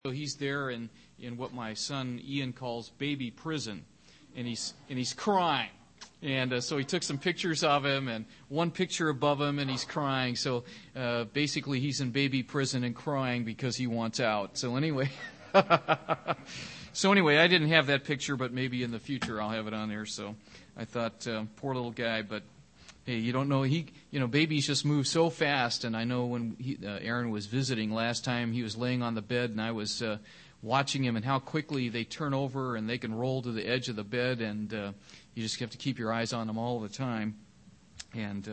So he's there in what my son Ian calls baby prison, and he's crying. And so he took some pictures of him, and one picture above him, and he's crying. So basically he's in baby prison and crying because he wants out. So anyway, I didn't have that picture, but maybe in the future I'll have it on there. So I thought, poor little guy, but hey, you don't know, babies just move so fast. And I know when Aaron was visiting last time, he was laying on the bed, and I was watching him and how quickly they turn over and they can roll to the edge of the bed, and you just have to keep your eyes on them all the time. And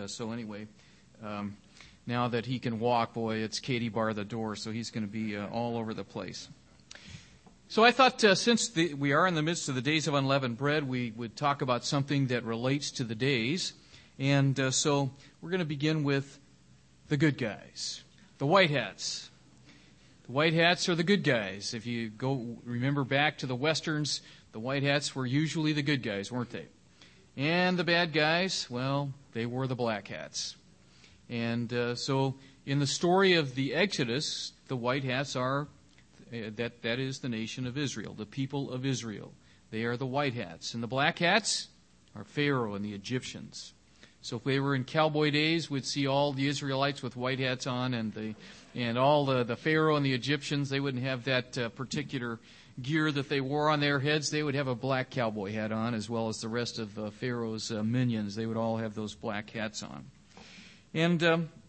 now that he can walk, boy, it's Katie bar the door, so he's going to be all over the place. So I thought since we are in the midst of the Days of Unleavened Bread, we would talk about something that relates to the days. And so we're going to begin with the good guys, the white hats. The white hats are the good guys. If you remember back to the Westerns, the white hats were usually the good guys, weren't they? And the bad guys, well, they were the black hats. And so in the story of the Exodus, the white hats are, that is the nation of Israel, the people of Israel. They are the white hats. And the black hats are Pharaoh and the Egyptians. So if they were in cowboy days, we'd see all the Israelites with white hats on, and all the Pharaoh and the Egyptians, they wouldn't have that particular gear that they wore on their heads. They would have a black cowboy hat on, as well as the rest of Pharaoh's minions. They would all have those black hats on. And,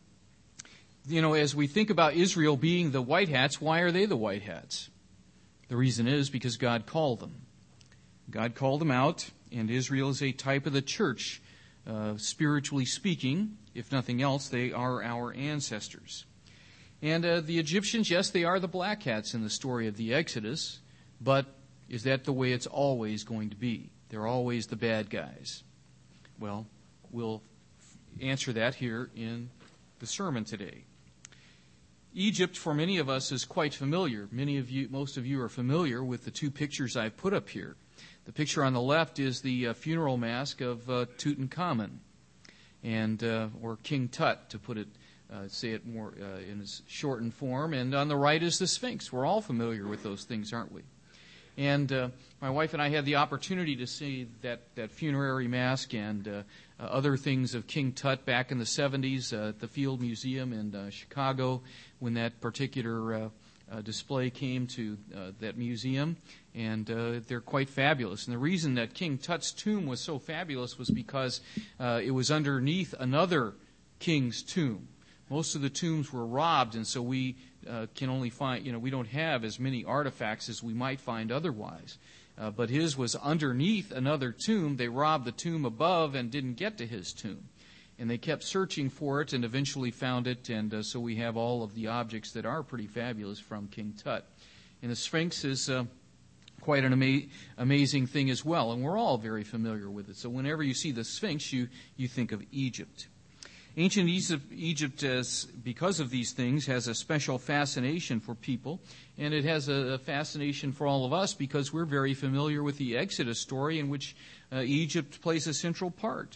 as we think about Israel being the white hats, why are they the white hats? The reason is because God called them. God called them out, and Israel is a type of the church. Spiritually speaking, if nothing else, they are our ancestors. And the Egyptians, yes, they are the black hats in the story of the Exodus, but is that the way it's always going to be? They're always the bad guys. Well, we'll answer that here in the sermon today. Egypt, for many of us, is quite familiar. Most of you are familiar with the two pictures I've put up here. The picture on the left is the funeral mask of Tutankhamun, or King Tut, to say it more in its shortened form. And on the right is the Sphinx. We're all familiar with those things, aren't we? And my wife and I had the opportunity to see that funerary mask and other things of King Tut back in the 70s at the Field Museum in Chicago, when that particular display came to that museum, and they're quite fabulous. And the reason that King Tut's tomb was so fabulous was because it was underneath another king's tomb. Most of the tombs were robbed, and so we can only find, we don't have as many artifacts as we might find otherwise. But his was underneath another tomb. They robbed the tomb above and didn't get to his tomb. And they kept searching for it and eventually found it, and so we have all of the objects that are pretty fabulous from King Tut. And the Sphinx is quite an amazing thing as well, and we're all very familiar with it. So whenever you see the Sphinx, you think of Egypt. Ancient Egypt, because of these things, has a special fascination for people, and it has a fascination for all of us because we're very familiar with the Exodus story, in which Egypt plays a central part.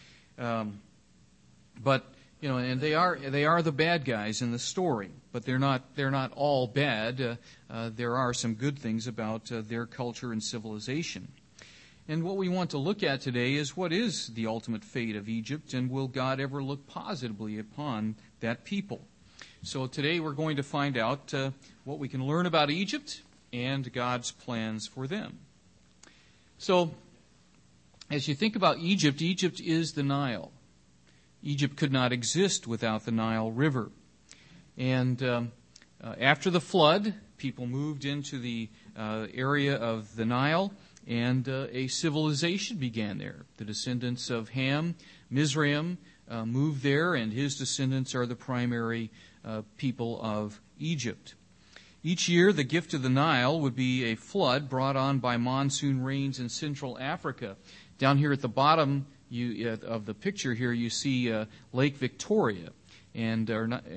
But and they are the bad guys in the story, but they're not all bad. There are some good things about their culture and civilization. And what we want to look at today is, what is the ultimate fate of Egypt, and will God ever look positively upon that people? So today we're going to find out what we can learn about Egypt and God's plans for them. So as you think about Egypt, Egypt is the Nile. Egypt could not exist without the Nile River. And after the flood, people moved into the area of the Nile, and a civilization began there. The descendants of Ham, Mizraim, moved there, and his descendants are the primary people of Egypt. Each year, the gift of the Nile would be a flood brought on by monsoon rains in Central Africa. Down here at the bottom of the picture here, you see Lake Victoria, and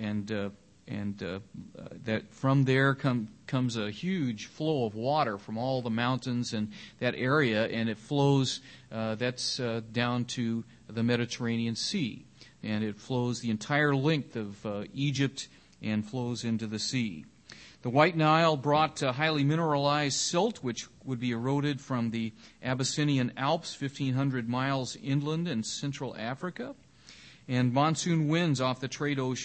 that from there comes a huge flow of water from all the mountains and that area, and it flows that's down to the Mediterranean Sea, and it flows the entire length of Egypt and flows into the sea. The White Nile brought highly mineralized silt, which would be eroded from the Abyssinian Alps, 1,500 miles inland in Central Africa. And monsoon winds off the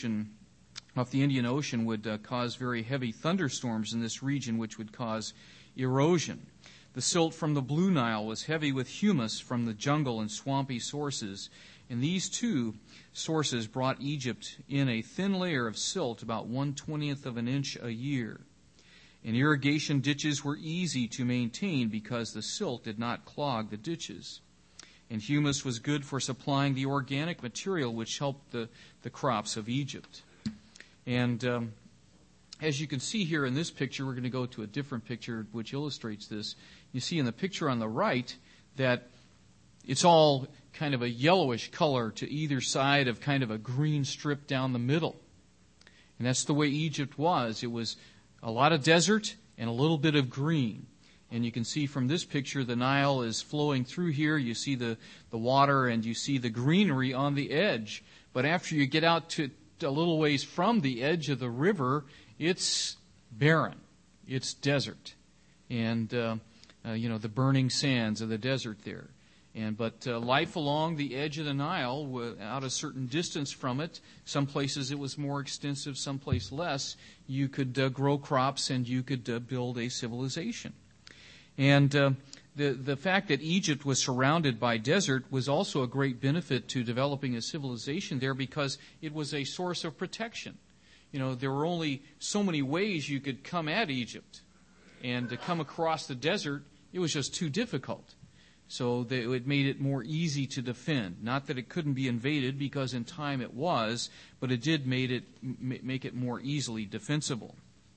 Indian Ocean would cause very heavy thunderstorms in this region, which would cause erosion. The silt from the Blue Nile was heavy with humus from the jungle and swampy sources, and these two sources brought Egypt in a thin layer of silt about 1/20th of an inch a year. And irrigation ditches were easy to maintain because the silt did not clog the ditches. And humus was good for supplying the organic material which helped the crops of Egypt. And as you can see here in this picture, we're going to go to a different picture which illustrates this. You see in the picture on the right that it's all kind of a yellowish color to either side of kind of a green strip down the middle. And that's the way Egypt was. It was a lot of desert and a little bit of green. And you can see from this picture the Nile is flowing through here. You see the water and you see the greenery on the edge. But after you get out to a little ways from the edge of the river, it's barren. It's desert. And, the burning sands of the desert there. But life along the edge of the Nile, out a certain distance from it, some places it was more extensive, some place less, you could grow crops and you could build a civilization. And the fact that Egypt was surrounded by desert was also a great benefit to developing a civilization there because it was a source of protection. There were only so many ways you could come at Egypt. And to come across the desert, it was just too difficult. So it made it more easy to defend. Not that it couldn't be invaded, because in time it was, but it did make it more easily defensible.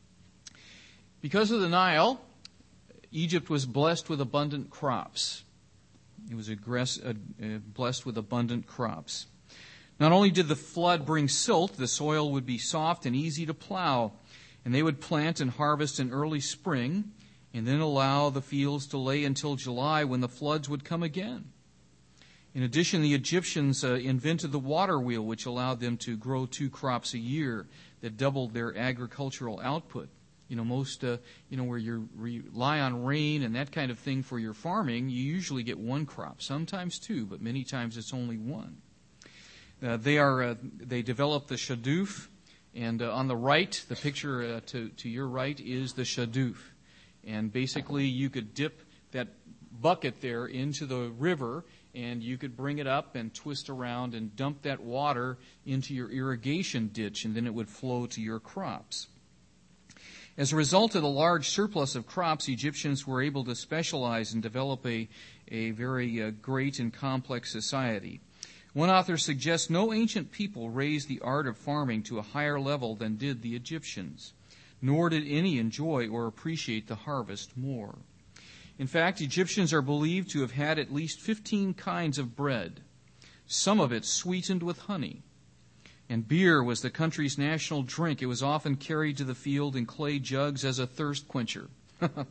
Because of the Nile, Egypt was blessed with abundant crops. It was blessed with abundant crops. Not only did the flood bring silt, the soil would be soft and easy to plow, and they would plant and harvest in early spring, and then allow the fields to lay until July when the floods would come again. In addition, the Egyptians invented the water wheel, which allowed them to grow 2 crops a year that doubled their agricultural output. Where you rely on rain and that kind of thing for your farming, you usually get 1 crop, sometimes 2, but many times it's only 1. They developed the shaduf, and on the right, the picture to your right is the shaduf. And basically, you could dip that bucket there into the river, and you could bring it up and twist around and dump that water into your irrigation ditch, and then it would flow to your crops. As a result of the large surplus of crops, Egyptians were able to specialize and develop a very great and complex society. One author suggests no ancient people raised the art of farming to a higher level than did the Egyptians, nor did any enjoy or appreciate the harvest more. In fact, Egyptians are believed to have had at least 15 kinds of bread, some of it sweetened with honey. And beer was the country's national drink. It was often carried to the field in clay jugs as a thirst quencher. I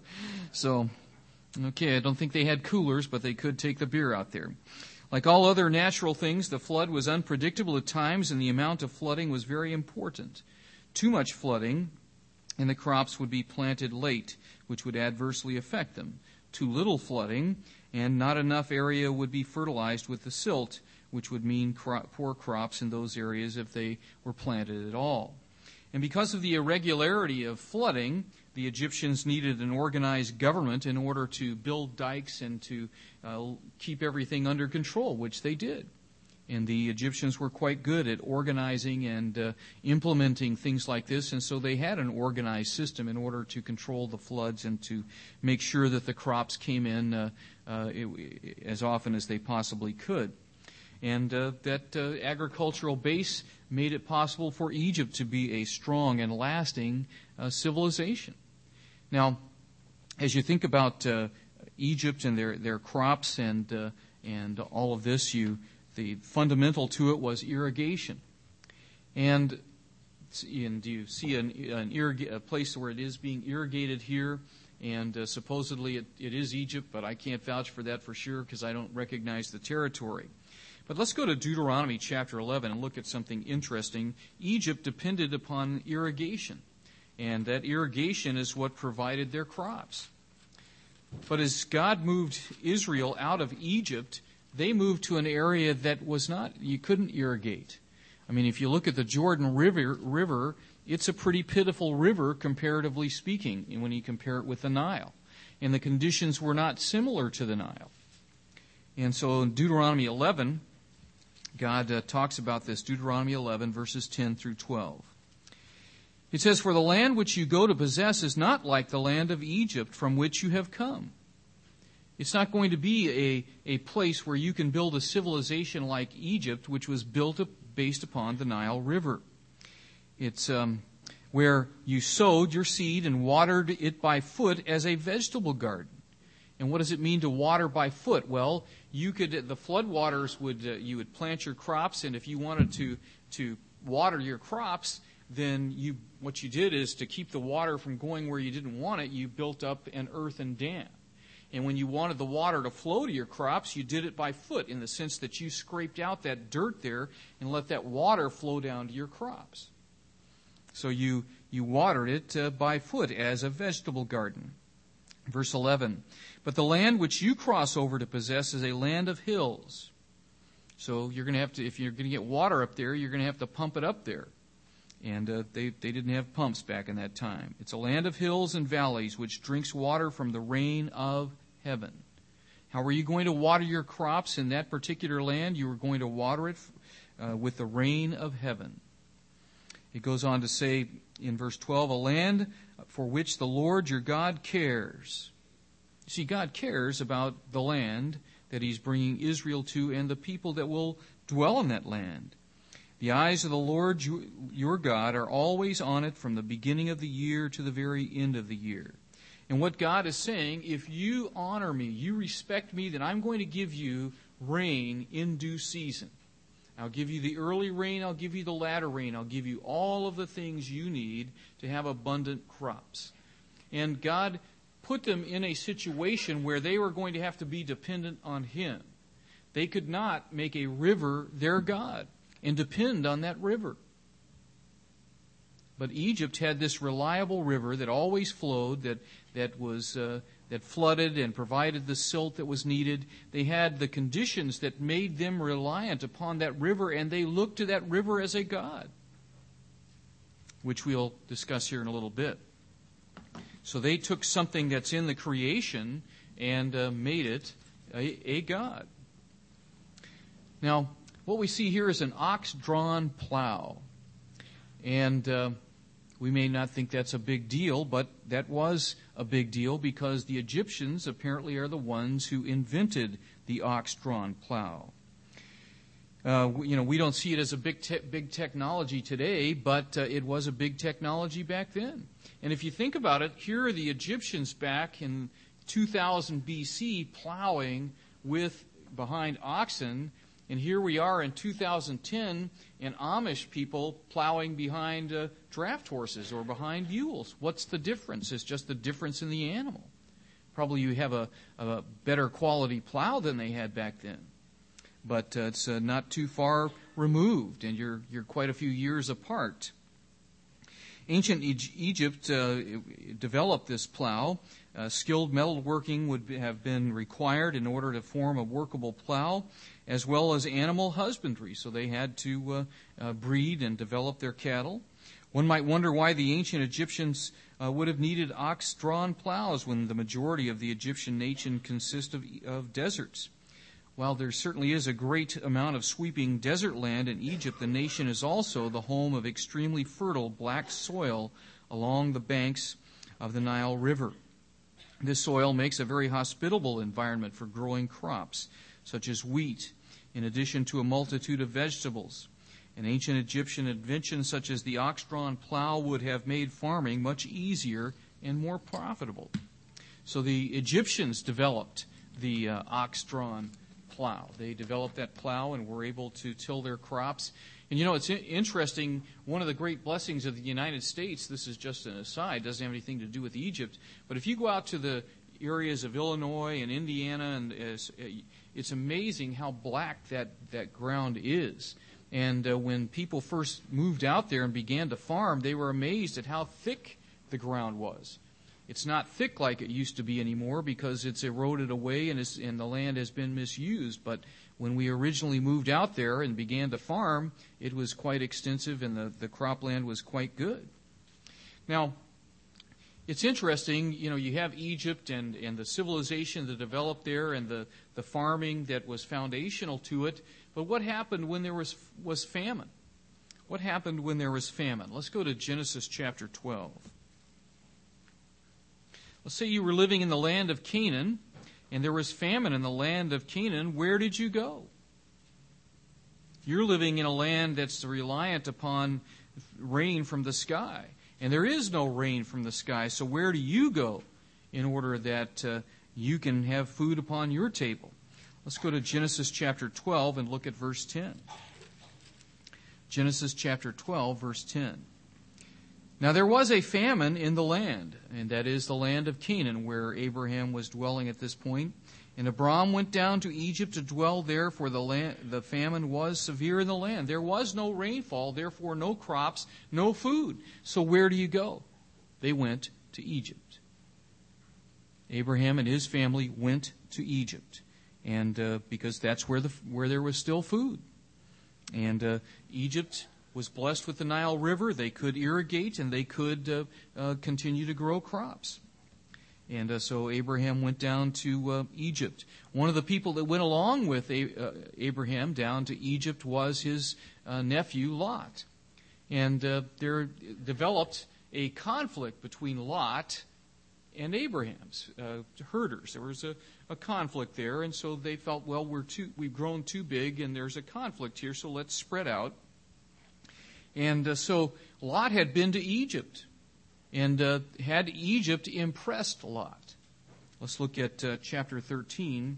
don't think they had coolers, but they could take the beer out there. Like all other natural things, the flood was unpredictable at times, and the amount of flooding was very important. Too much flooding, and the crops would be planted late, which would adversely affect them. Too little flooding, and not enough area would be fertilized with the silt, which would mean poor crops in those areas if they were planted at all. And because of the irregularity of flooding, the Egyptians needed an organized government in order to build dikes and to keep everything under control, which they did. And the Egyptians were quite good at organizing and implementing things like this, and so they had an organized system in order to control the floods and to make sure that the crops came in as often as they possibly could. And that agricultural base made it possible for Egypt to be a strong and lasting civilization. Now, as you think about Egypt and their crops and all of this, the fundamental to it was irrigation. And you see a place where it is being irrigated here, and supposedly it is Egypt, but I can't vouch for that for sure because I don't recognize the territory. But let's go to Deuteronomy chapter 11 and look at something interesting. Egypt depended upon irrigation. And that irrigation is what provided their crops. But as God moved Israel out of Egypt, they moved to an area that was not, you couldn't irrigate. I mean, if you look at the Jordan River, it's a pretty pitiful river, comparatively speaking, when you compare it with the Nile. And the conditions were not similar to the Nile. And so in Deuteronomy 11, God talks about this, Deuteronomy 11, verses 10 through 12. It says, "For the land which you go to possess is not like the land of Egypt from which you have come." It's not going to be a place where you can build a civilization like Egypt, which was built based upon the Nile River. It's where you sowed your seed and watered it by foot as a vegetable garden. And what does it mean to water by foot? Well, the floodwaters you would plant your crops, and if you wanted to water your crops, then what you did is, to keep the water from going where you didn't want it, you built up an earthen dam. And when you wanted the water to flow to your crops, you did it by foot, in the sense that you scraped out that dirt there and let that water flow down to your crops. So you watered it by foot as a vegetable garden. Verse 11, "But the land which you cross over to possess is a land of hills." So you're going to have to, if you're going to get water up there, you're going to have to pump it up there. And they didn't have pumps back in that time. "It's a land of hills and valleys, which drinks water from the rain of heaven." How were you going to water your crops in that particular land? You were going to water it with the rain of heaven. It goes on to say in verse 12, "A land for which the Lord your God cares." You see, God cares about the land that He's bringing Israel to and the people that will dwell in that land. "The eyes of the Lord your God are always on it, from the beginning of the year to the very end of the year." And what God is saying, if you honor me, you respect me, then I'm going to give you rain in due season. I'll give you the early rain, I'll give you the latter rain, I'll give you all of the things you need to have abundant crops. And God put them in a situation where they were going to have to be dependent on Him. They could not make a river their God and depend on that river. But Egypt had this reliable river that always flowed, that flooded and provided the silt that was needed. They had the conditions that made them reliant upon that river, and they looked to that river as a god, which we'll discuss here in a little bit. So they took something that's in the creation and made it a god. Now, what we see here is an ox-drawn plow. And we may not think that's a big deal, but that was a big deal because the Egyptians apparently are the ones who invented the ox-drawn plow. We don't see it as a big technology today, but it was a big technology back then. And if you think about it, here are the Egyptians back in 2000 BC plowing behind oxen. And here we are in 2010, and Amish people plowing behind draft horses or behind mules. What's the difference? It's just the difference in the animal. Probably you have a better quality plow than they had back then. But it's not too far removed, and you're quite a few years apart. Ancient Egypt developed this plow. Skilled metalworking would have been required in order to form a workable plow, as well as animal husbandry. So they had to breed and develop their cattle. One might wonder why the ancient Egyptians would have needed ox-drawn plows when the majority of the Egyptian nation consists of deserts. While there certainly is a great amount of sweeping desert land in Egypt, the nation is also the home of extremely fertile black soil along the banks of the Nile River. This soil makes a very hospitable environment for growing crops, such as wheat, in addition to a multitude of vegetables. An ancient Egyptian invention such as the ox-drawn plow would have made farming much easier and more profitable. So the Egyptians developed the ox-drawn plow. They developed that plow and were able to till their crops. And it's interesting, one of the great blessings of the United States, this is just an aside, doesn't have anything to do with Egypt, but if you go out to the areas of Illinois and Indiana, and it's amazing how black that ground is. And when people first moved out there and began to farm, they were amazed at how thick the ground was. It's not thick like it used to be anymore because it's eroded away and the land has been misused. But when we originally moved out there and began to farm, it was quite extensive and the cropland was quite good. Now, it's interesting, you have Egypt and the civilization that developed there and the farming that was foundational to it. But what happened when there was famine? What happened when there was famine? Let's go to Genesis chapter 12. Let's say you were living in the land of Canaan, and there was famine in the land of Canaan. Where did you go? You're living in a land that's reliant upon rain from the sky, and there is no rain from the sky. So where do you go in order that you can have food upon your table? Let's go to Genesis chapter 12 and look at verse 10. Genesis chapter 12, verse 10. Now there was a famine in the land, and that is the land of Canaan, where Abraham was dwelling at this point. And Abram went down to Egypt to dwell there, for the famine was severe in the land. There was no rainfall, therefore no crops, no food. So where do you go? They went to Egypt. Abraham and his family went to Egypt, and because that's where there was still food. And Egypt was blessed with the Nile River. They could irrigate and they could continue to grow crops. And so Abraham went down to Egypt. One of the people that went along with Abraham down to Egypt was his nephew Lot. And there developed a conflict between Lot and Abraham's herders. There was a conflict there, and so they felt, well, we've grown too big, and there's a conflict here, so let's spread out. And so Lot had been to Egypt, and had Egypt impressed Lot. Let's look at chapter 13,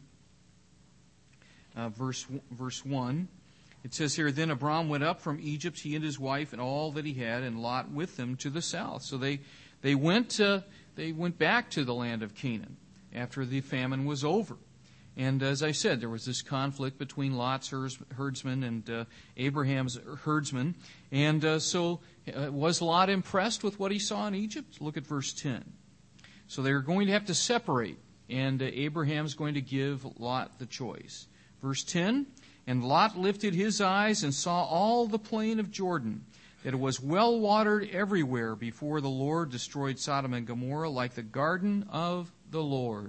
verse 1. It says here, Then Abram went up from Egypt, he and his wife, and all that he had, and Lot with them to the south. So they went back to the land of Canaan after the famine was over. And as I said, there was this conflict between Lot's herdsmen and Abraham's herdsmen. And so was Lot impressed with what he saw in Egypt? Look at verse 10. So they're going to have to separate, and Abraham's going to give Lot the choice. Verse 10, And Lot lifted his eyes and saw all the plain of Jordan, that it was well watered everywhere before the Lord destroyed Sodom and Gomorrah, like the garden of the Lord,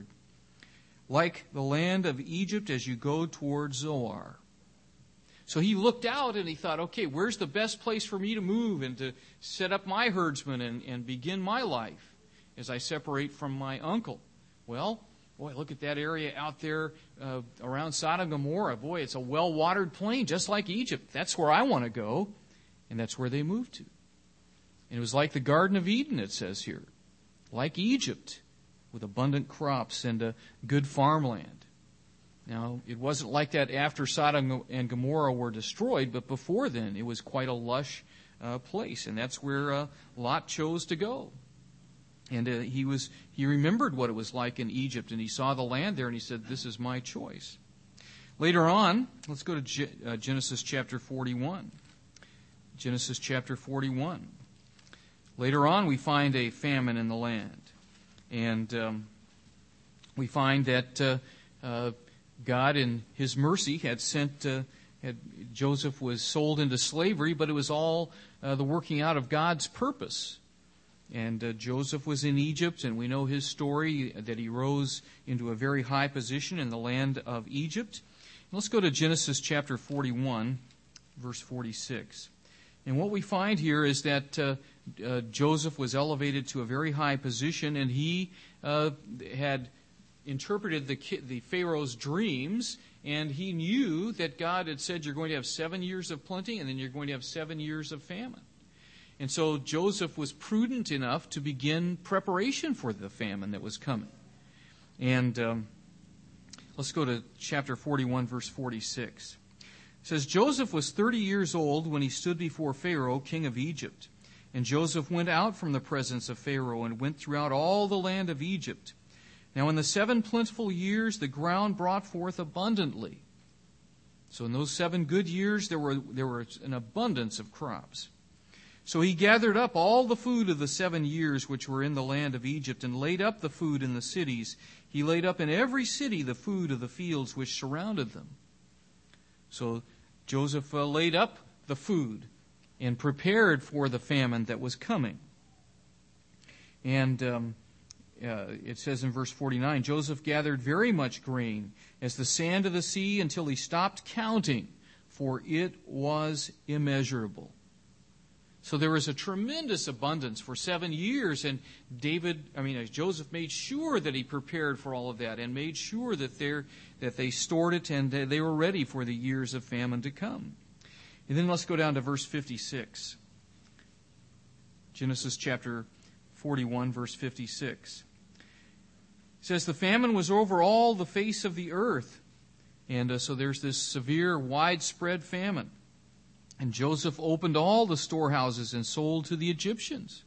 like the land of Egypt as you go toward Zoar. So he looked out and he thought, okay, where's the best place for me to move and to set up my herdsmen and begin my life as I separate from my uncle? Well, boy, look at that area out there around Sodom and Gomorrah. Boy, it's a well-watered plain, just like Egypt. That's where I want to go. And that's where they moved to. And it was like the Garden of Eden, it says here. Like Egypt, with abundant crops and a good farmland. Now, it wasn't like that after Sodom and Gomorrah were destroyed, but before then it was quite a lush place. And that's where Lot chose to go. And he remembered what it was like in Egypt, and he saw the land there, and he said, this is my choice. Later on, let's go to Genesis chapter 41. Genesis chapter 41. Later on, we find a famine in the land. And we find that God, in His mercy, had sent, Joseph was sold into slavery, but it was all the working out of God's purpose. And Joseph was in Egypt, and we know his story, that he rose into a very high position in the land of Egypt. And let's go to Genesis chapter 41, verse 46. And what we find here is that Joseph was elevated to a very high position, and he had interpreted the Pharaoh's dreams, and he knew that God had said, you're going to have 7 years of plenty, and then you're going to have 7 years of famine. And so Joseph was prudent enough to begin preparation for the famine that was coming. And let's go to chapter 41, verse 46. It says, Joseph was 30 years old when he stood before Pharaoh, king of Egypt. And Joseph went out from the presence of Pharaoh and went throughout all the land of Egypt. Now in the 7 plentiful years, the ground brought forth abundantly. So in those 7 good years, there were an abundance of crops. So he gathered up all the food of the 7 years which were in the land of Egypt, and laid up the food in the cities. He laid up in every city the food of the fields which surrounded them. So Joseph laid up the food and prepared for the famine that was coming. And it says in verse 49, Joseph gathered very much grain, as the sand of the sea, until he stopped counting, for it was immeasurable. So there was a tremendous abundance for 7 years, and Joseph made sure that he prepared for all of that, and made sure that they stored it, and they were ready for the years of famine to come. And then let's go down to verse 56. Genesis chapter 41, verse 56. It says, the famine was over all the face of the earth. And so there's this severe, widespread famine. And Joseph opened all the storehouses and sold to the Egyptians.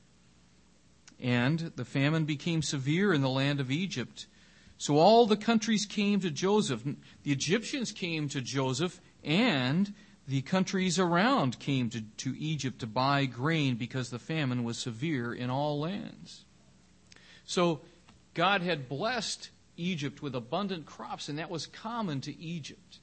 And the famine became severe in the land of Egypt. So all the countries came to Joseph. The Egyptians came to Joseph, and the countries around came to Egypt to buy grain, because the famine was severe in all lands. So God had blessed Egypt with abundant crops, and that was common to Egypt.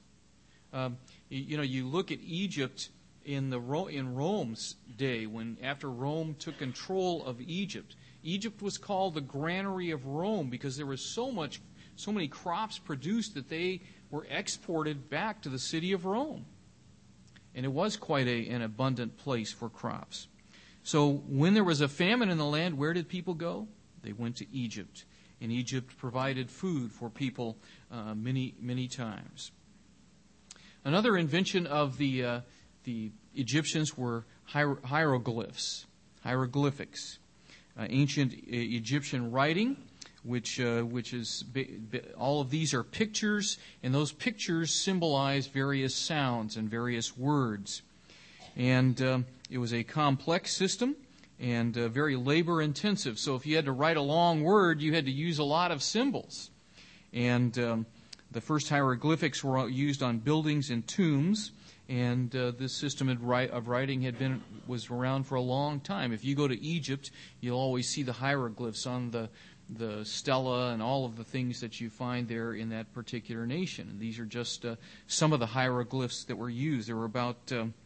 You look at Egypt in Rome's day, when after Rome took control of Egypt. Egypt was called the granary of Rome, because there was so many crops produced that they were exported back to the city of Rome. And it was quite an abundant place for crops. So when there was a famine in the land, where did people go? They went to Egypt. And Egypt provided food for people many, many times. Another invention of the Egyptians were hieroglyphs, hieroglyphics, ancient Egyptian writing, which is all of these are pictures, and those pictures symbolize various sounds and various words. And it was a complex system and very labor intensive. So if you had to write a long word, you had to use a lot of symbols. And the first hieroglyphics were used on buildings and tombs, and this system of writing was around for a long time. If you go to Egypt, you'll always see the hieroglyphs on the stela and all of the things that you find there in that particular nation. And these are just some of the hieroglyphs that were used. There were about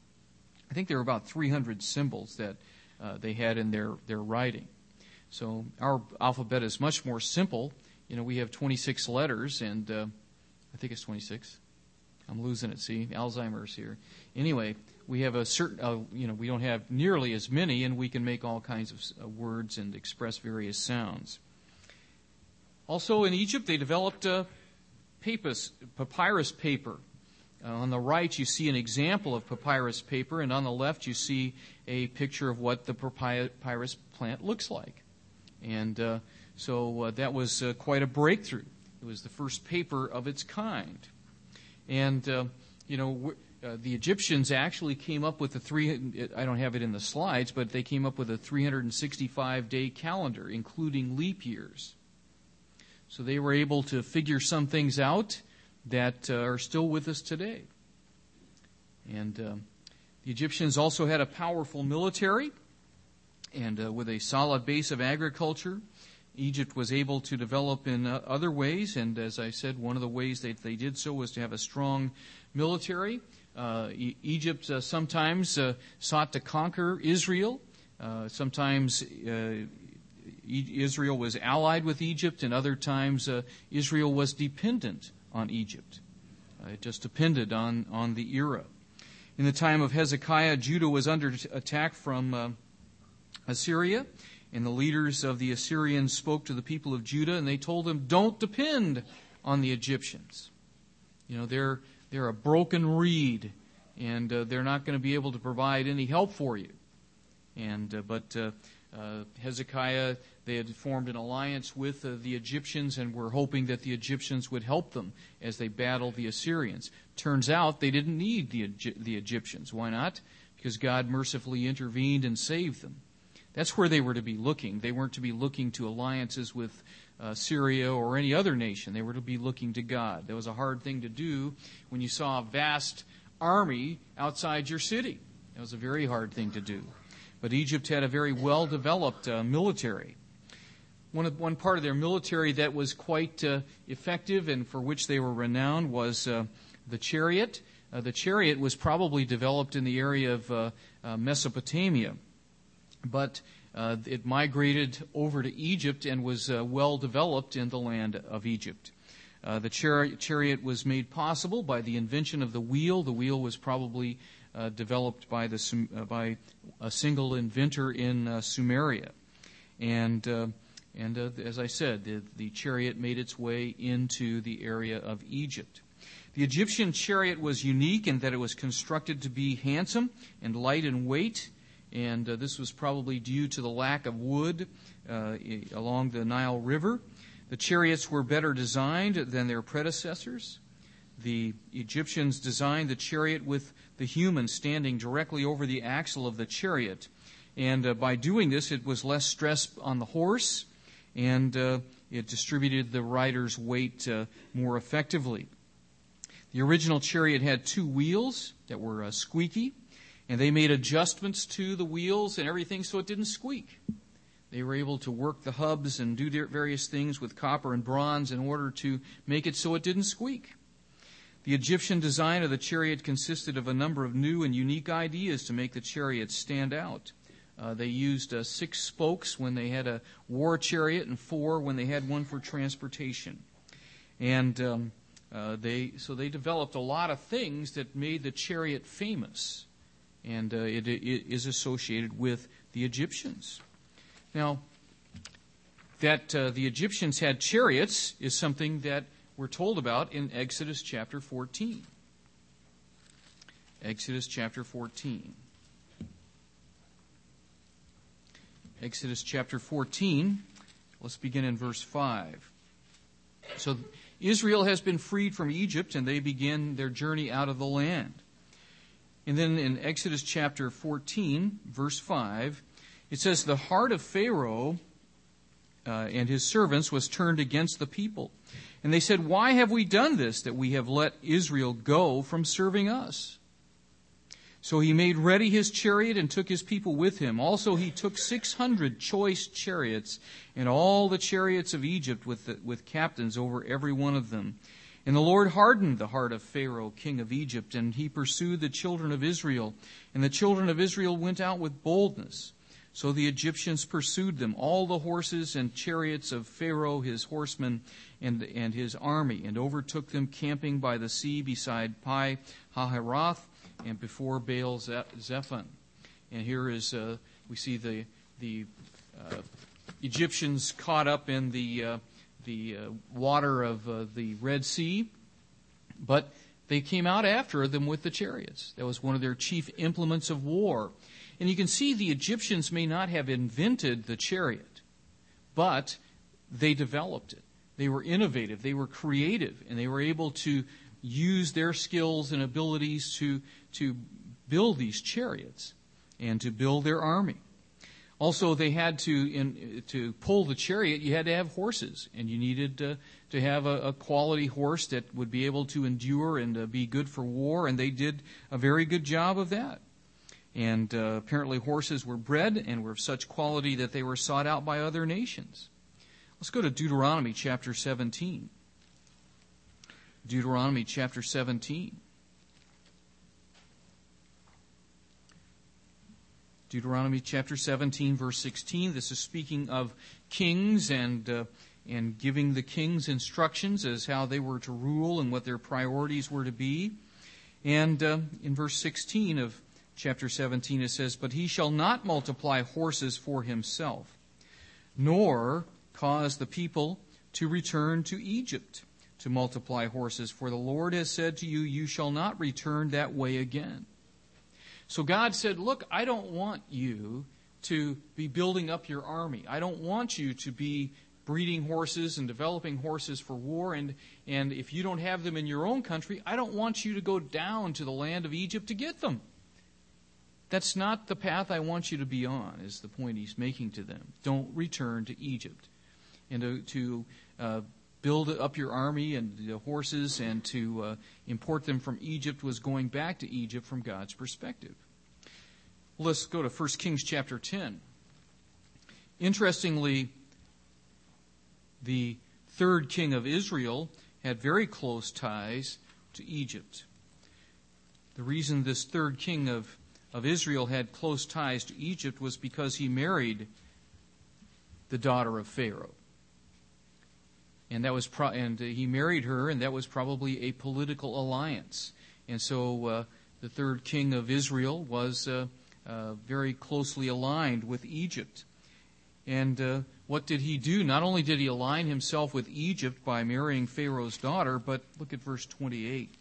300 symbols that they had in their writing. So our alphabet is much more simple. We have 26 letters, and I think it's 26. I'm losing it. See, Alzheimer's here. Anyway, we have a certain, we don't have nearly as many, and we can make all kinds of words and express various sounds. Also, in Egypt, they developed papyrus paper. On the right, you see an example of papyrus paper, and on the left, you see a picture of what the papyrus plant looks like. And so that was quite a breakthrough. It was the first paper of its kind. And, the Egyptians actually came up with I don't have it in the slides, but they came up with a 365-day calendar, including leap years. So they were able to figure some things out that are still with us today. And the Egyptians also had a powerful military, and with a solid base of agriculture. Egypt was able to develop in other ways, and as I said, one of the ways that they did so was to have a strong military. Egypt sometimes sought to conquer Israel. Sometimes Israel was allied with Egypt, and other times Israel was dependent on Egypt. It just depended on the era. In the time of Hezekiah, Judah was under attack from Assyria, and the leaders of the Assyrians spoke to the people of Judah, and they told them, don't depend on the Egyptians. They're a broken reed, and they're not going to be able to provide any help for you. But Hezekiah, they had formed an alliance with the Egyptians and were hoping that the Egyptians would help them as they battled the Assyrians. Turns out they didn't need the Egyptians. Why not? Because God mercifully intervened and saved them. That's where they were to be looking. They weren't to be looking to alliances with Syria or any other nation. They were to be looking to God. That was a hard thing to do when you saw a vast army outside your city. That was a very hard thing to do. But Egypt had a very well-developed military. One part of their military that was quite effective and for which they were renowned was the chariot. The chariot was probably developed in the area of Mesopotamia, but it migrated over to Egypt and was well developed in the land of Egypt. The chariot was made possible by the invention of the wheel. The wheel was probably developed by a single inventor in Sumeria. And as I said, the chariot made its way into the area of Egypt. The Egyptian chariot was unique in that it was constructed to be handsome and light in weight, and this was probably due to the lack of wood along the Nile River. The chariots were better designed than their predecessors. The Egyptians designed the chariot with the human standing directly over the axle of the chariot, and by doing this, it was less stress on the horse, and it distributed the rider's weight more effectively. The original chariot had 2 wheels that were squeaky, and they made adjustments to the wheels and everything so it didn't squeak. They were able to work the hubs and do various things with copper and bronze in order to make it so it didn't squeak. The Egyptian design of the chariot consisted of a number of new and unique ideas to make the chariot stand out. They used 6 spokes when they had a war chariot and 4 when they had one for transportation. And they developed a lot of things that made the chariot famous, and it is associated with the Egyptians. Now, that the Egyptians had chariots is something that we're told about in Exodus chapter 14. Exodus chapter 14. Exodus chapter 14, let's begin in verse 5. So Israel has been freed from Egypt, and they begin their journey out of the land. And then in Exodus chapter 14, verse 5, it says, "The heart of Pharaoh and his servants was turned against the people. And they said, 'Why have we done this, that we have let Israel go from serving us?' So he made ready his chariot and took his people with him. Also he took 600 choice chariots and all the chariots of Egypt with captains over every one of them. And the Lord hardened the heart of Pharaoh, king of Egypt, and he pursued the children of Israel. And the children of Israel went out with boldness. So the Egyptians pursued them, all the horses and chariots of Pharaoh, his horsemen, and his army, and overtook them camping by the sea beside Pi Hahiroth and before Baal Zephon." And here is we see the Egyptians caught up in the water of the Red Sea, but they came out after them with the chariots. That was one of their chief implements of war. And you can see the Egyptians may not have invented the chariot, but they developed it. They were innovative, they were creative, and they were able to use their skills and abilities to build these chariots and to build their army. Also, they had to pull the chariot, you had to have horses, and you needed to have a quality horse that would be able to endure and be good for war, and they did a very good job of that. And apparently horses were bred and were of such quality that they were sought out by other nations. Let's go to Deuteronomy chapter 17. Deuteronomy chapter 17. Deuteronomy chapter 17, verse 16. This is speaking of kings and giving the kings instructions as how they were to rule and what their priorities were to be. And in verse 16 of chapter 17 it says, "But he shall not multiply horses for himself, nor cause the people to return to Egypt to multiply horses. For the Lord has said to you, you shall not return that way again." So God said, look, I don't want you to be building up your army. I don't want you to be breeding horses and developing horses for war. And if you don't have them in your own country, I don't want you to go down to the land of Egypt to get them. That's not the path I want you to be on, is the point he's making to them. Don't return to Egypt. And to build up your army and the horses and to import them from Egypt was going back to Egypt from God's perspective. Let's go to 1 Kings chapter 10. Interestingly, the third king of Israel had very close ties to Egypt. The reason this third king of Israel had close ties to Egypt was because he married the daughter of Pharaoh. And he married her, and that was probably a political alliance. And so the third king of Israel was very closely aligned with Egypt. And what did he do? Not only did he align himself with Egypt by marrying Pharaoh's daughter, but look at verse 28.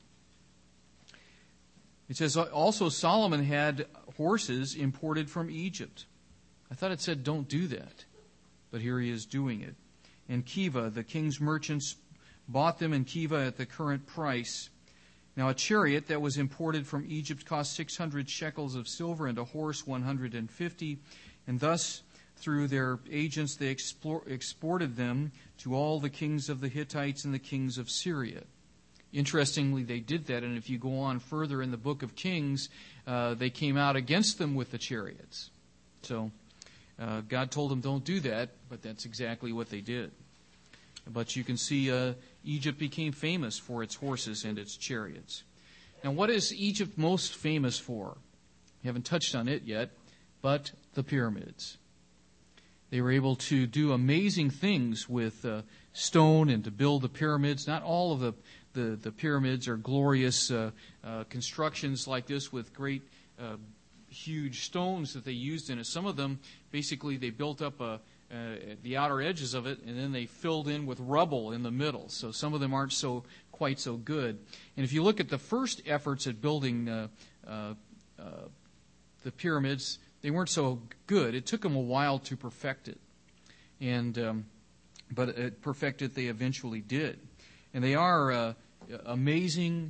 It says, also Solomon had horses imported from Egypt. I thought it said don't do that, but here he is doing it. And Kiva, the king's merchants, bought them in Kiva at the current price. Now a chariot that was imported from Egypt cost 600 shekels of silver, and a horse 150. And thus, through their agents, they exported them to all the kings of the Hittites and the kings of Syria. Interestingly, they did that, and if you go on further in the book of Kings, they came out against them with the chariots. So God told them don't do that, but that's exactly what they did. But you can see Egypt became famous for its horses and its chariots. Now, what is Egypt most famous for? We haven't touched on it yet, but the pyramids. They were able to do amazing things with stone and to build the pyramids. Not all of the pyramids are glorious constructions like this with great huge stones that they used in it. Some of them, basically, they built up the outer edges of it, and then they filled in with rubble in the middle. So some of them aren't quite so good. And if you look at the first efforts at building the pyramids, they weren't so good. It took them a while to perfect it, but perfect it they eventually did. And they are amazing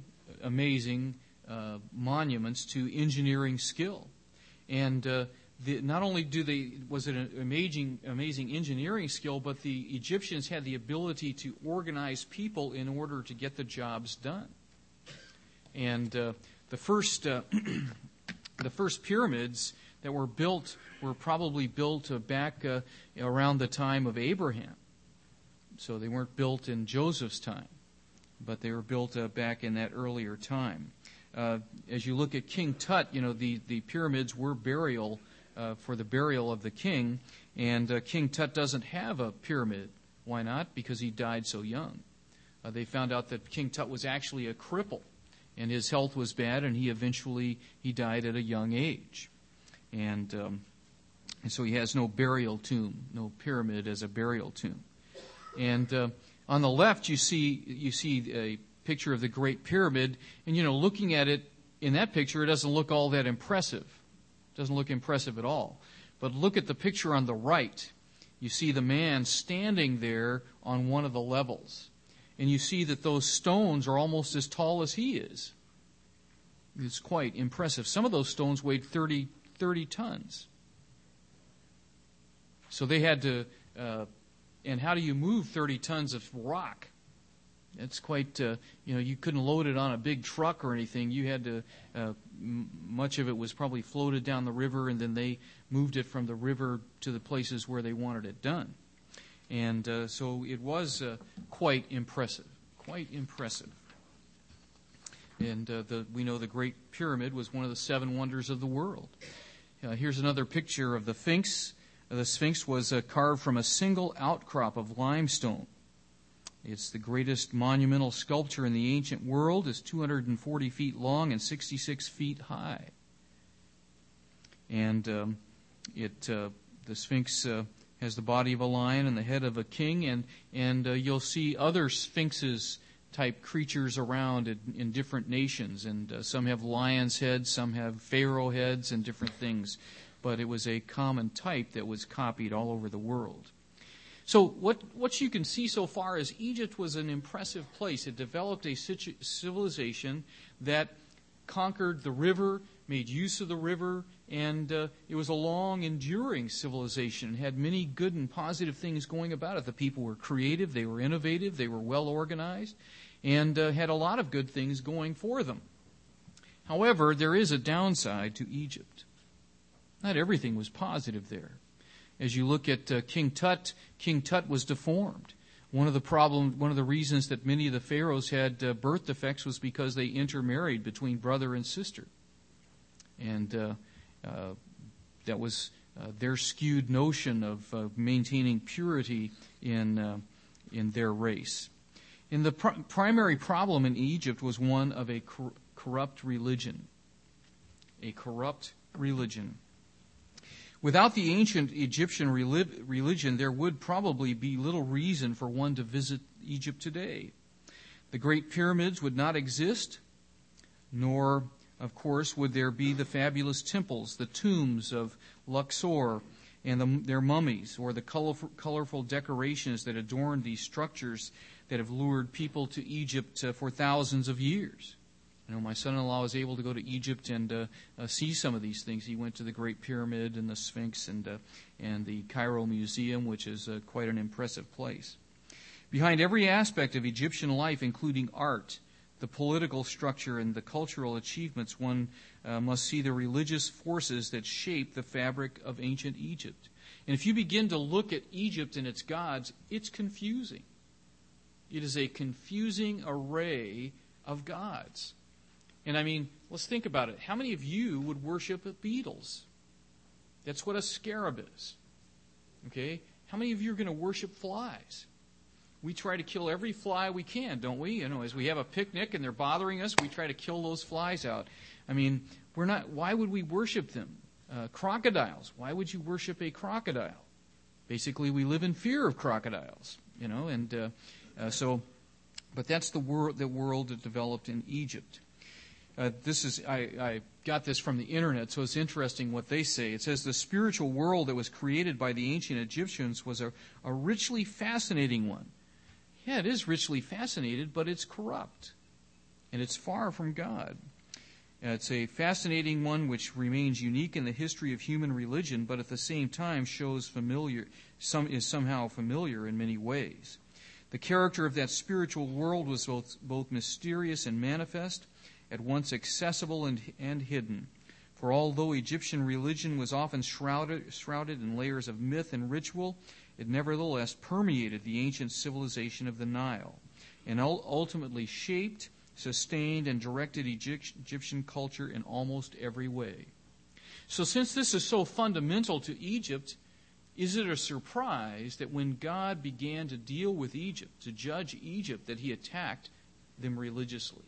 monuments to engineering skill. And not only was it an amazing engineering skill, but the Egyptians had the ability to organize people in order to get the jobs done. And the first pyramids that were built were probably built back around the time of Abraham. So they weren't built in Joseph's time, but they were built back in that earlier time. As you look at King Tut, the pyramids were for the burial of the king, and King Tut doesn't have a pyramid. Why not? Because he died so young. They found out that King Tut was actually a cripple, and his health was bad, and he died at a young age. And so he has no burial tomb, no pyramid as a burial tomb. And on the left, you see a picture of the Great Pyramid, and looking at it in that picture, it doesn't look all that impressive. It doesn't look impressive at all. But look at the picture on the right. You see the man standing there on one of the levels, and you see that those stones are almost as tall as he is. It's quite impressive. Some of those stones weighed 30 tons. So they had to, and how do you move 30 tons of rock? It's quite, you couldn't load it on a big truck or anything. You had to, much of it was probably floated down the river, and then they moved it from the river to the places where they wanted it done. And so it was quite impressive, And we know the Great Pyramid was one of the 7 wonders of the world. Here's another picture of the Sphinx. The Sphinx was carved from a single outcrop of limestone. It's the greatest monumental sculpture in the ancient world. It's 240 feet long and 66 feet high. And the Sphinx has the body of a lion and the head of a king, and you'll see other Sphinxes type creatures around in different nations, and some have lions' heads, some have pharaoh heads, and different things. But it was a common type that was copied all over the world. So what you can see so far is Egypt was an impressive place. It developed a civilization that conquered the river, made use of the river, and it was a long, enduring civilization. It had many good and positive things going about it. The people were creative, they were innovative, they were well organized, and had a lot of good things going for them. However, there is a downside to Egypt. Not everything was positive there. As you look at King Tut was deformed. One of the reasons that many of the pharaohs had birth defects was because they intermarried between brother and sister. And that was their skewed notion of maintaining purity in their race. And the primary problem in Egypt was one of a corrupt religion. A corrupt religion. Without the ancient Egyptian religion, there would probably be little reason for one to visit Egypt today. The Great Pyramids would not exist, nor, of course, would there be the fabulous temples, the tombs of Luxor and their mummies, or the colorful decorations that adorn these structures that have lured people to Egypt for thousands of years. You know, my son-in-law was able to go to Egypt and see some of these things. He went to the Great Pyramid and the Sphinx and the Cairo Museum, which is quite an impressive place. Behind every aspect of Egyptian life, including art, the political structure, and the cultural achievements, one must see the religious forces that shape the fabric of ancient Egypt. And if you begin to look at Egypt and its gods, it's confusing. It is a confusing array of gods. And I mean, let's think about it. How many of you would worship beetles? That's what a scarab is. Okay? How many of you are going to worship flies? We try to kill every fly we can, don't we? You know, as we have a picnic and they're bothering us, we try to kill those flies out. I mean, why would we worship them? Crocodiles. Why would you worship a crocodile? Basically, we live in fear of crocodiles, you know, but that's the world that developed in Egypt. I got this from the internet, so it's interesting what they say. It says the spiritual world that was created by the ancient Egyptians was a richly fascinating one. Yeah, it is richly fascinated, but it's corrupt, and it's far from God. It's a fascinating one which remains unique in the history of human religion, but at the same time is somehow familiar in many ways. The character of that spiritual world was both mysterious and manifest, at once accessible and hidden. For although Egyptian religion was often shrouded in layers of myth and ritual, it nevertheless permeated the ancient civilization of the Nile, and ultimately shaped, sustained, and directed Egyptian culture in almost every way. So since this is so fundamental to Egypt, is it a surprise that when God began to deal with Egypt, to judge Egypt, that he attacked them religiously?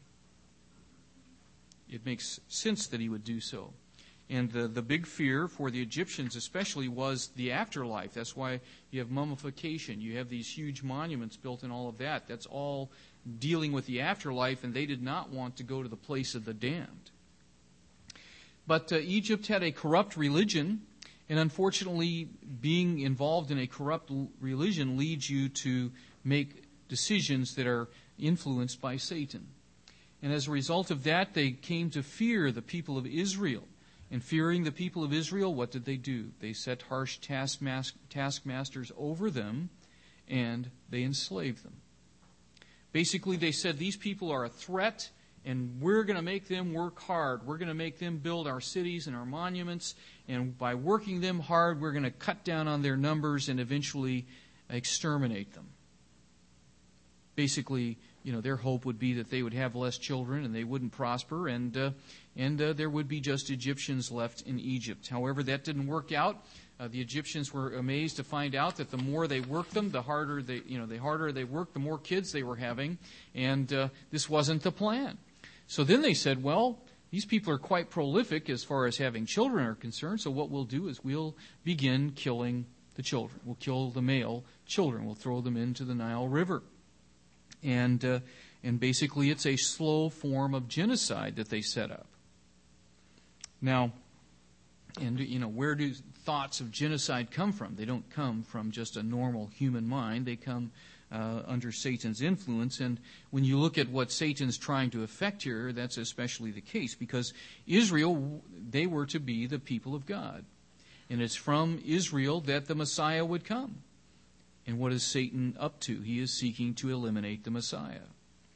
It makes sense that he would do so. And the big fear for the Egyptians especially was the afterlife. That's why you have mummification. You have these huge monuments built and all of that. That's all dealing with the afterlife, and they did not want to go to the place of the damned. But Egypt had a corrupt religion, and unfortunately being involved in a corrupt religion leads you to make decisions that are influenced by Satan. And as a result of that, they came to fear the people of Israel. And fearing the people of Israel, what did they do? They set harsh taskmasters over them, and they enslaved them. Basically, they said, these people are a threat, and we're going to make them work hard. We're going to make them build our cities and our monuments, and by working them hard, we're going to cut down on their numbers and eventually exterminate them. Basically, you know, their hope would be that they would have less children and they wouldn't prosper, and there would be just Egyptians left in Egypt. However, that didn't work out. The Egyptians were amazed to find out that the more they worked them, the harder they worked, the more kids they were having, and this wasn't the plan. So then they said, well, these people are quite prolific as far as having children are concerned, so what we'll do is we'll begin killing the children. We'll kill the male children. We'll throw them into the Nile River. And basically it's a slow form of genocide that they set up. Now, and you know, where do thoughts of genocide come from? They don't come from just a normal human mind. They come under Satan's influence. And when you look at what Satan's trying to effect here, that's especially the case, because Israel, they were to be the people of God. And it's from Israel that the Messiah would come. And what is Satan up to? He is seeking to eliminate the Messiah.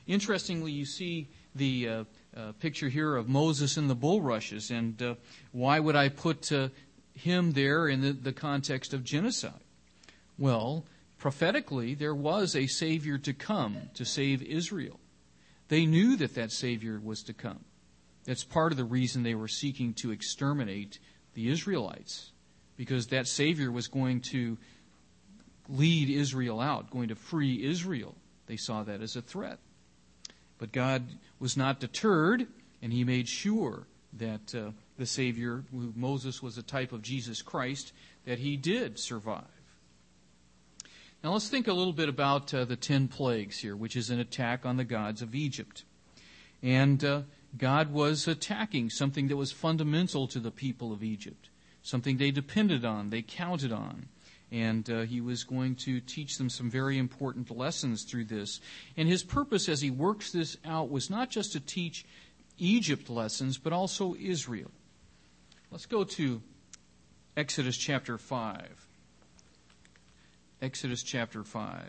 Interestingly, you see the picture here of Moses in the bulrushes, and why would I put him there in the context of genocide? Well, prophetically, there was a Savior to come to save Israel. They knew that Savior was to come. That's part of the reason they were seeking to exterminate the Israelites, because that Savior was going to lead Israel out, going to free Israel. They saw that as a threat. But God was not deterred, and He made sure that the Savior, who Moses was a type of Jesus Christ, that He did survive. Now let's think a little bit about the 10 plagues here, which is an attack on the gods of Egypt. And God was attacking something that was fundamental to the people of Egypt, something they depended on, they counted on. And He was going to teach them some very important lessons through this. And His purpose as He works this out was not just to teach Egypt lessons, but also Israel. Let's go to Exodus chapter 5. Exodus chapter 5.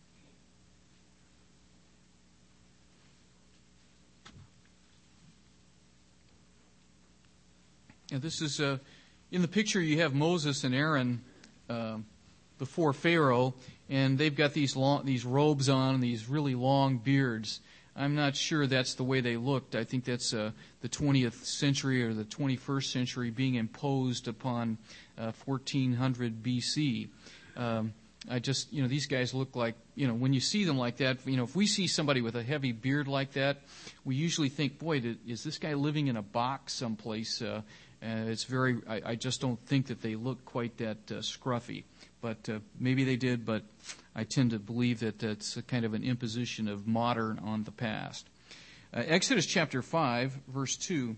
And this is, in the picture you have Moses and Aaron before Pharaoh, and they've got these robes on and these really long beards. I'm not sure that's the way they looked. I think that's the 20th century or the 21st century being imposed upon 1400 BC. These guys look like, when you see them like that, if we see somebody with a heavy beard like that, we usually think, boy, is this guy living in a box someplace? I just don't think that they look quite that scruffy. But maybe they did, but I tend to believe that that's a kind of an imposition of modern on the past. Exodus chapter 5, verse 2.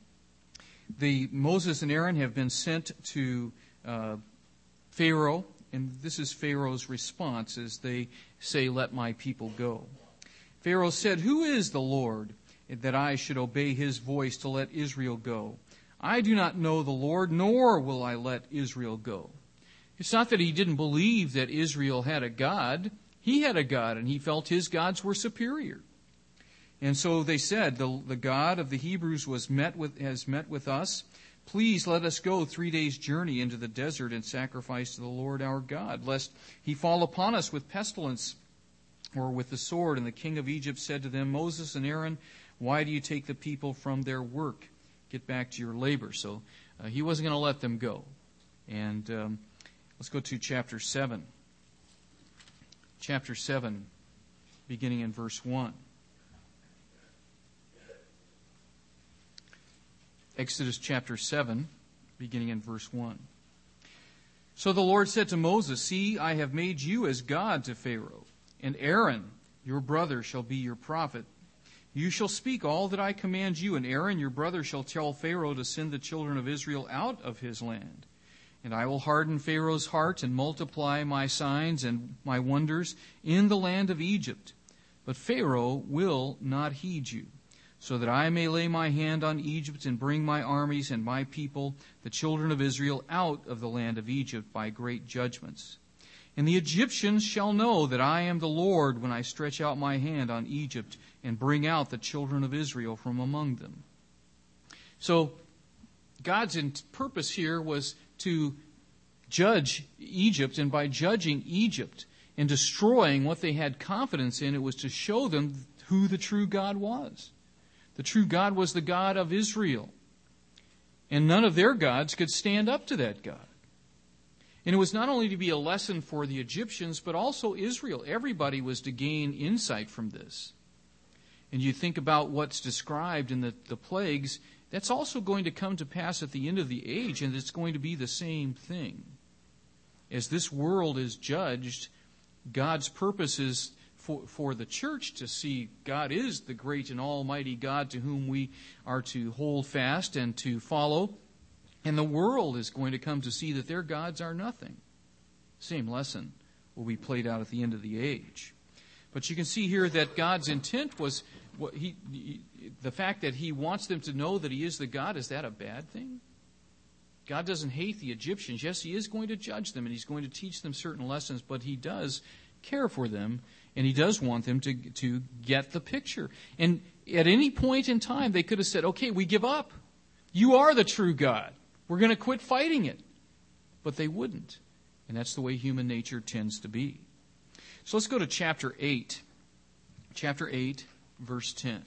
Moses and Aaron have been sent to Pharaoh, and this is Pharaoh's response as they say, "Let my people go." Pharaoh said, "Who is the Lord that I should obey His voice to let Israel go? I do not know the Lord, nor will I let Israel go." It's not that he didn't believe that Israel had a God. He had a God, and he felt his gods were superior. And so they said, the God of the Hebrews has met with us. Please let us go 3 days' journey into the desert and sacrifice to the Lord our God, lest He fall upon us with pestilence or with the sword. And the king of Egypt said to them, "Moses and Aaron, why do you take the people from their work? Get back to your labor." So he wasn't going to let them go. And let's go to chapter 7. Chapter 7, beginning in verse 1. Exodus chapter 7, beginning in verse 1. So the Lord said to Moses, "See, I have made you as God to Pharaoh, and Aaron, your brother, shall be your prophet. You shall speak all that I command you, and Aaron, your brother, shall tell Pharaoh to send the children of Israel out of his land. And I will harden Pharaoh's heart and multiply my signs and my wonders in the land of Egypt. But Pharaoh will not heed you, so that I may lay my hand on Egypt and bring my armies and my people, the children of Israel, out of the land of Egypt by great judgments. And the Egyptians shall know that I am the Lord when I stretch out my hand on Egypt and bring out the children of Israel from among them." So God's purpose here was to judge Egypt, and by judging Egypt and destroying what they had confidence in, it was to show them who the true God was. The true God was the God of Israel. And none of their gods could stand up to that God. And it was not only to be a lesson for the Egyptians, but also Israel. Everybody was to gain insight from this. And you think about what's described in the plagues, that's also going to come to pass at the end of the age, and it's going to be the same thing. As this world is judged, God's purpose is for the church to see God is the great and almighty God to whom we are to hold fast and to follow. And the world is going to come to see that their gods are nothing. Same lesson will be played out at the end of the age. But you can see here that God's intent was, the fact that He wants them to know that He is the God, is that a bad thing? God doesn't hate the Egyptians. Yes, He is going to judge them and He's going to teach them certain lessons, but He does care for them, And he does want them to get the picture. And at any point in time, they could have said, okay, we give up. You are the true God. We're going to quit fighting it. But they wouldn't. And that's the way human nature tends to be. So let's go to chapter 8. Chapter 8, verse 10.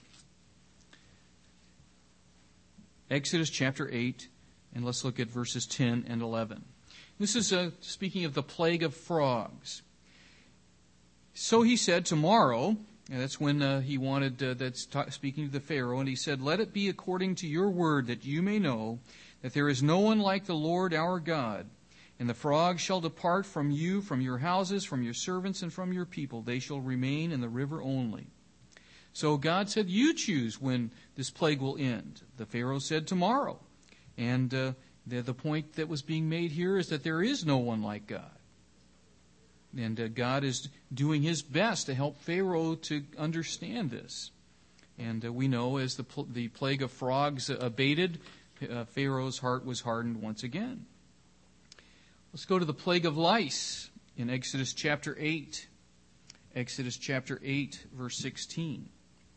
Exodus chapter 8, and let's look at verses 10 and 11. This is speaking of the plague of frogs. So he said, tomorrow, and that's when he wanted, speaking to the Pharaoh, and he said, let it be according to your word, that you may know that there is no one like the Lord our God. And the frogs shall depart from you, from your houses, from your servants, and from your people. They shall remain in the river only. So God said, you choose when this plague will end. The Pharaoh said, tomorrow. And the point that was being made here is that there is no one like God. And God is doing his best to help Pharaoh to understand this. And we know as the plague of frogs abated, Pharaoh's heart was hardened once again. Let's go to the plague of lice in Exodus chapter 8. Exodus chapter 8, verse 16.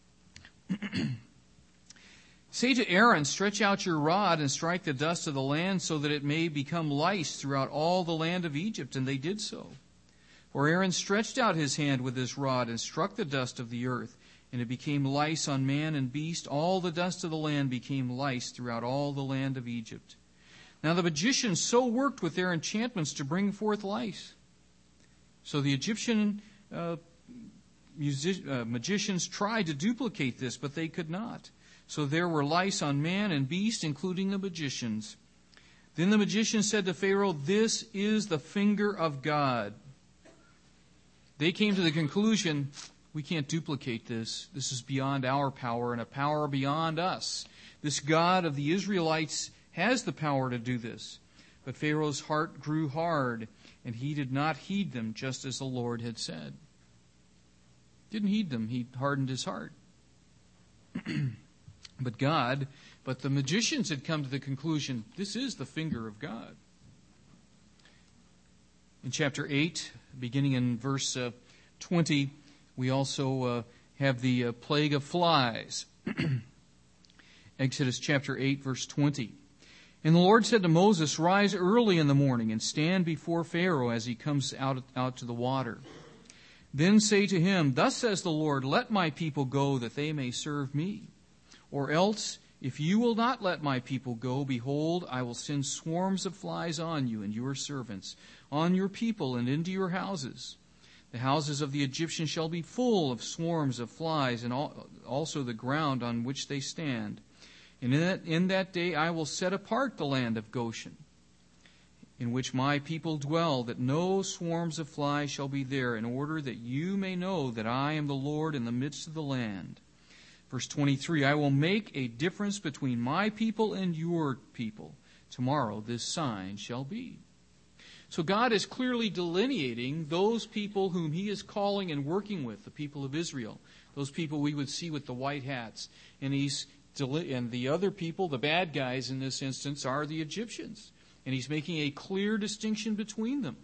Say to Aaron, stretch out your rod and strike the dust of the land so that it may become lice throughout all the land of Egypt. And they did so. For Aaron stretched out his hand with his rod and struck the dust of the earth, and it became lice on man and beast. All the dust of the land became lice throughout all the land of Egypt. Now the magicians so worked with their enchantments to bring forth lice. So the Egyptian magicians tried to duplicate this, but they could not. So there were lice on man and beast, including the magicians. Then the magician said to Pharaoh, this is the finger of God. They came to the conclusion, we can't duplicate this. This is beyond our power and a power beyond us. This God of the Israelites has the power to do this. But Pharaoh's heart grew hard, and he did not heed them, just as the Lord had said. Didn't heed them. He hardened his heart. But the magicians had come to the conclusion, this is the finger of God. In chapter 8, beginning in verse 20, we also have the plague of flies. Exodus chapter 8, verse 20. And the Lord said to Moses, rise early in the morning and stand before Pharaoh as he comes out to the water. Then say to him, thus says the Lord, let my people go that they may serve me. Or else, if you will not let my people go, behold, I will send swarms of flies on you and your servants, on your people and into your houses. The houses of the Egyptians shall be full of swarms of flies, and also the ground on which they stand. And in that day I will set apart the land of Goshen, in which my people dwell, that no swarms of flies shall be there, in order that you may know that I am the Lord in the midst of the land. Verse 23, I will make a difference between my people and your people. Tomorrow this sign shall be. So God is clearly delineating those people whom he is calling and working with, the people of Israel. Those people we would see with the white hats. And the other people, the bad guys in this instance, are the Egyptians. And he's making a clear distinction between them.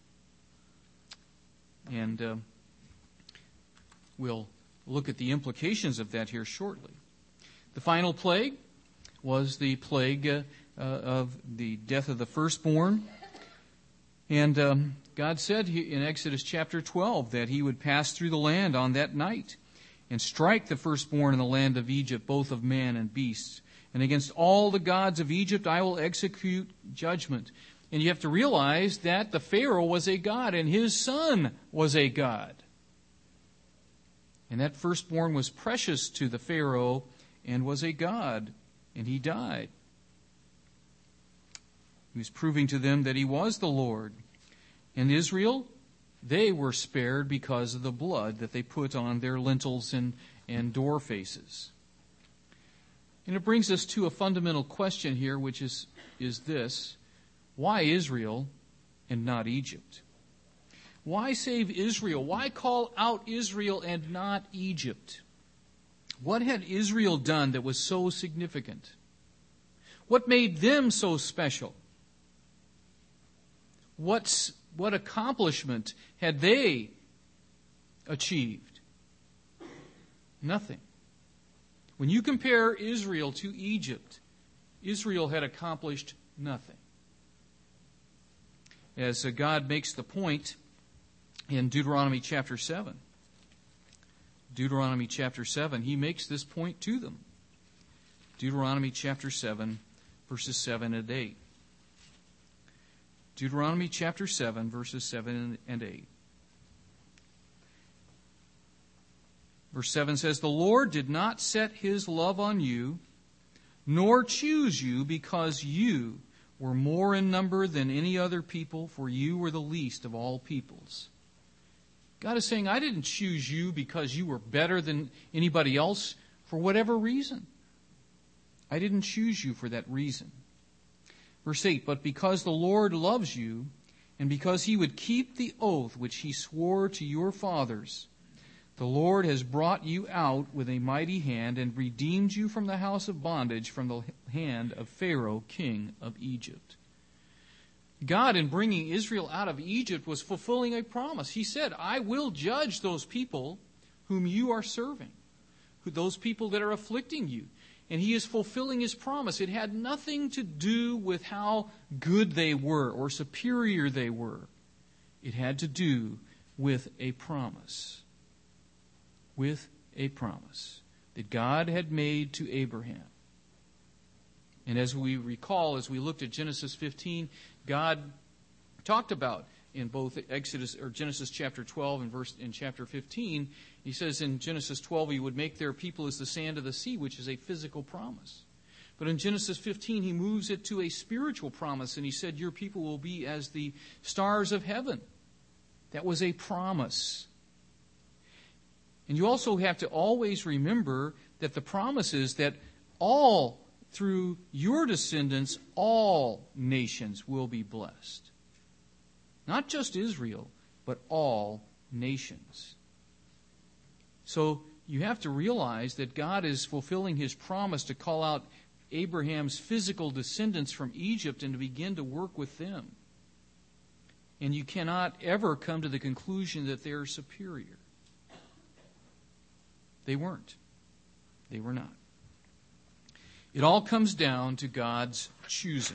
And we'll look at the implications of that here shortly. The final plague was the plague of the death of the firstborn. And God said in Exodus chapter 12 that he would pass through the land on that night and strike the firstborn in the land of Egypt, both of man and beasts. And against all the gods of Egypt I will execute judgment. And you have to realize that the Pharaoh was a god and his son was a god. And that firstborn was precious to the Pharaoh and was a god, and he died. He was proving to them that he was the Lord. And Israel, they were spared because of the blood that they put on their lintels and door faces. And it brings us to a fundamental question here, which is this: why Israel and not Egypt? Why save Israel? Why call out Israel and not Egypt? What had Israel done that was so significant? What made them so special? What accomplishment had they achieved? Nothing. When you compare Israel to Egypt, Israel had accomplished nothing. As God makes the point in Deuteronomy chapter 7. Deuteronomy chapter 7, He makes this point to them. Deuteronomy chapter 7, verses 7 and 8. Deuteronomy chapter 7, verses 7 and 8. Verse 7 says, "The Lord did not set His love on you, nor choose you because you were more in number than any other people, for you were the least of all peoples." God is saying, I didn't choose you because you were better than anybody else for whatever reason. I didn't choose you for that reason. Verse 8, "But because the Lord loves you, and because He would keep the oath which He swore to your fathers, the Lord has brought you out with a mighty hand and redeemed you from the house of bondage, from the hand of Pharaoh, king of Egypt." God, in bringing Israel out of Egypt, was fulfilling a promise. He said, I will judge those people whom you are serving, those people that are afflicting you. And He is fulfilling His promise. It had nothing to do with how good they were or superior they were. It had to do with a promise. With a promise that God had made to Abraham. And as we recall, as we looked at Genesis 15, God talked about in both Genesis chapter 12 and in chapter 15, He says in Genesis 12 He would make their people as the sand of the sea, which is a physical promise. But in Genesis 15 He moves it to a spiritual promise, and He said, your people will be as the stars of heaven. That was a promise. And you also have to always remember that the promise is that through your descendants, all nations will be blessed. Not just Israel, but all nations. So you have to realize that God is fulfilling His promise to call out Abraham's physical descendants from Egypt and to begin to work with them. And you cannot ever come to the conclusion that they're superior. They weren't. They were not. It all comes down to God's choosing.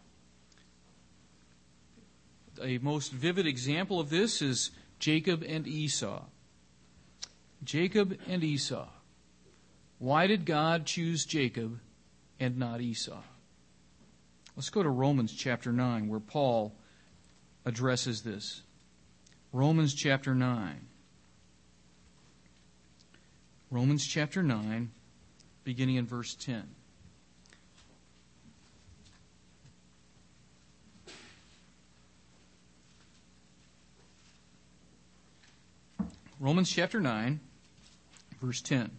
A most vivid example of this is Jacob and Esau. Jacob and Esau. Why did God choose Jacob and not Esau? Let's go to Romans chapter 9, where Paul addresses this. Romans chapter 9. Romans chapter 9, beginning in verse 10. Romans chapter 9, verse 10.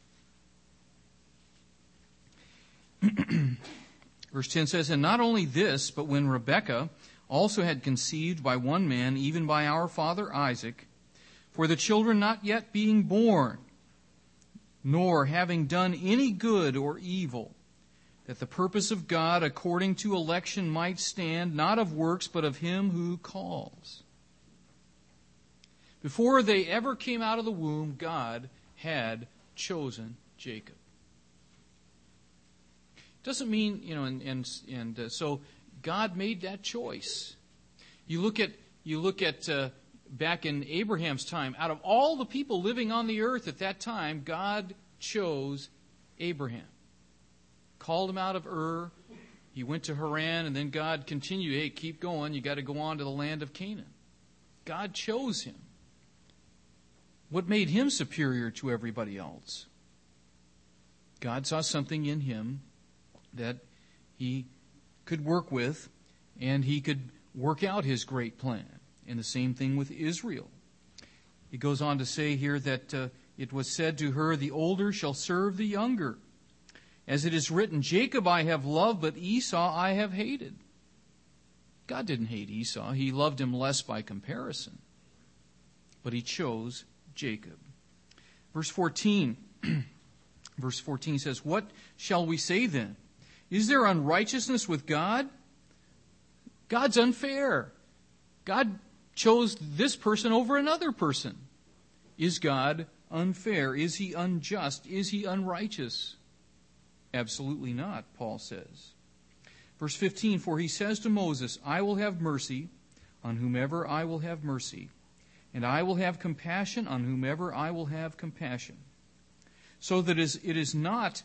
Verse 10 says, "And not only this, but when Rebekah also had conceived by one man, even by our father Isaac, for the children not yet being born, nor having done any good or evil, that the purpose of God according to election might stand, not of works, but of Him who calls." Before they ever came out of the womb, God had chosen Jacob. Doesn't mean, so God made that choice. You look at back in Abraham's time, out of all the people living on the earth at that time, God chose Abraham. Called him out of Ur. He went to Haran, and then God continued, hey, keep going. You got to go on to the land of Canaan. God chose him. What made him superior to everybody else? God saw something in him that He could work with, and He could work out His great plan. And the same thing with Israel. He goes on to say here that it was said to her, "The older shall serve the younger. As it is written, Jacob I have loved, but Esau I have hated." God didn't hate Esau. He loved him less by comparison. But He chose Jacob. Verse 14. Verse 14 says, "What shall we say then? Is there unrighteousness with God? God's unfair. God chose this person over another person. Is God unfair? Is he unjust? Is he unrighteous? Absolutely not, Paul says. Verse 15, for he says to Moses, I will have mercy on whomever I will have mercy, and I will have compassion on whomever I will have compassion. So then it is not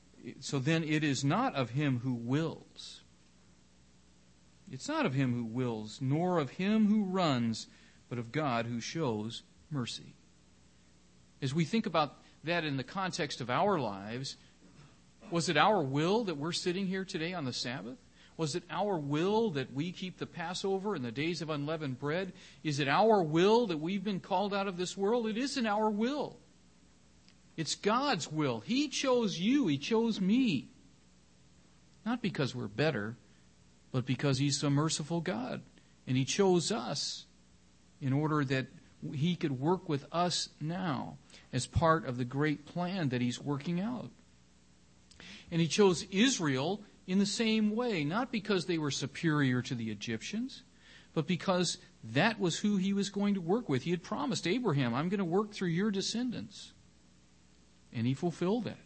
of him who wills. It's not of him who wills, nor of him who runs, but of God who shows mercy. As we think about that in the context of our lives, was it our will that we're sitting here today on the Sabbath? Was it our will that we keep the Passover and the days of unleavened bread? Is it our will that we've been called out of this world? It isn't our will. It's God's will. He chose you. He chose me. Not because we're better, but because He's a merciful God. And He chose us in order that He could work with us now as part of the great plan that He's working out. And He chose Israel in the same way, not because they were superior to the Egyptians, but because that was who He was going to work with. He had promised Abraham, I'm going to work through your descendants. And He fulfilled that.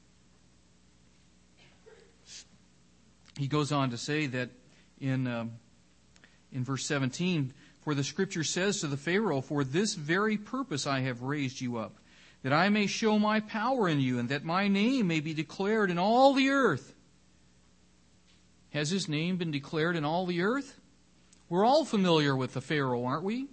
He goes on to say that in verse 17, for the Scripture says to the Pharaoh, for this very purpose I have raised you up, that I may show my power in you, and that my name may be declared in all the earth. Has His name been declared in all the earth? We're all familiar with the Pharaoh, aren't we?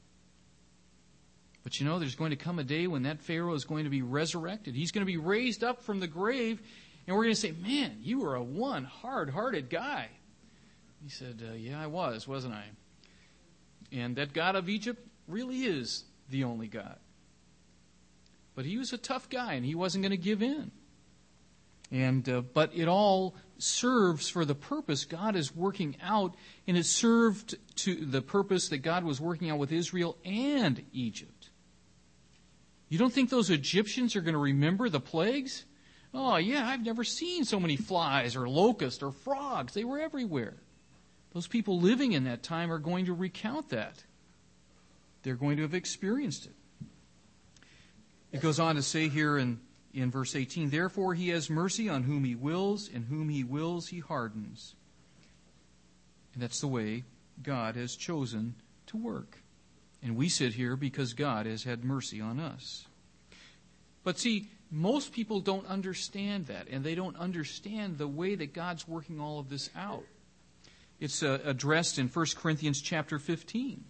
But you know, there's going to come a day when that Pharaoh is going to be resurrected. He's going to be raised up from the grave, and we're going to say, man, you were a one hard-hearted guy. He said, yeah, I was, wasn't I? And that God of Egypt really is the only God. But he was a tough guy, and he wasn't going to give in. But it all serves for the purpose God is working out, and it served to the purpose that God was working out with Israel and Egypt. You don't think those Egyptians are going to remember the plagues? Oh, yeah, I've never seen so many flies or locusts or frogs. They were everywhere. Those people living in that time are going to recount that. They're going to have experienced it. It goes on to say here in verse 18, therefore He has mercy on whom He wills, and whom He wills He hardens. And that's the way God has chosen to work. And we sit here because God has had mercy on us. But see, most people don't understand that, and they don't understand the way that God's working all of this out. It's addressed in 1 Corinthians chapter 15.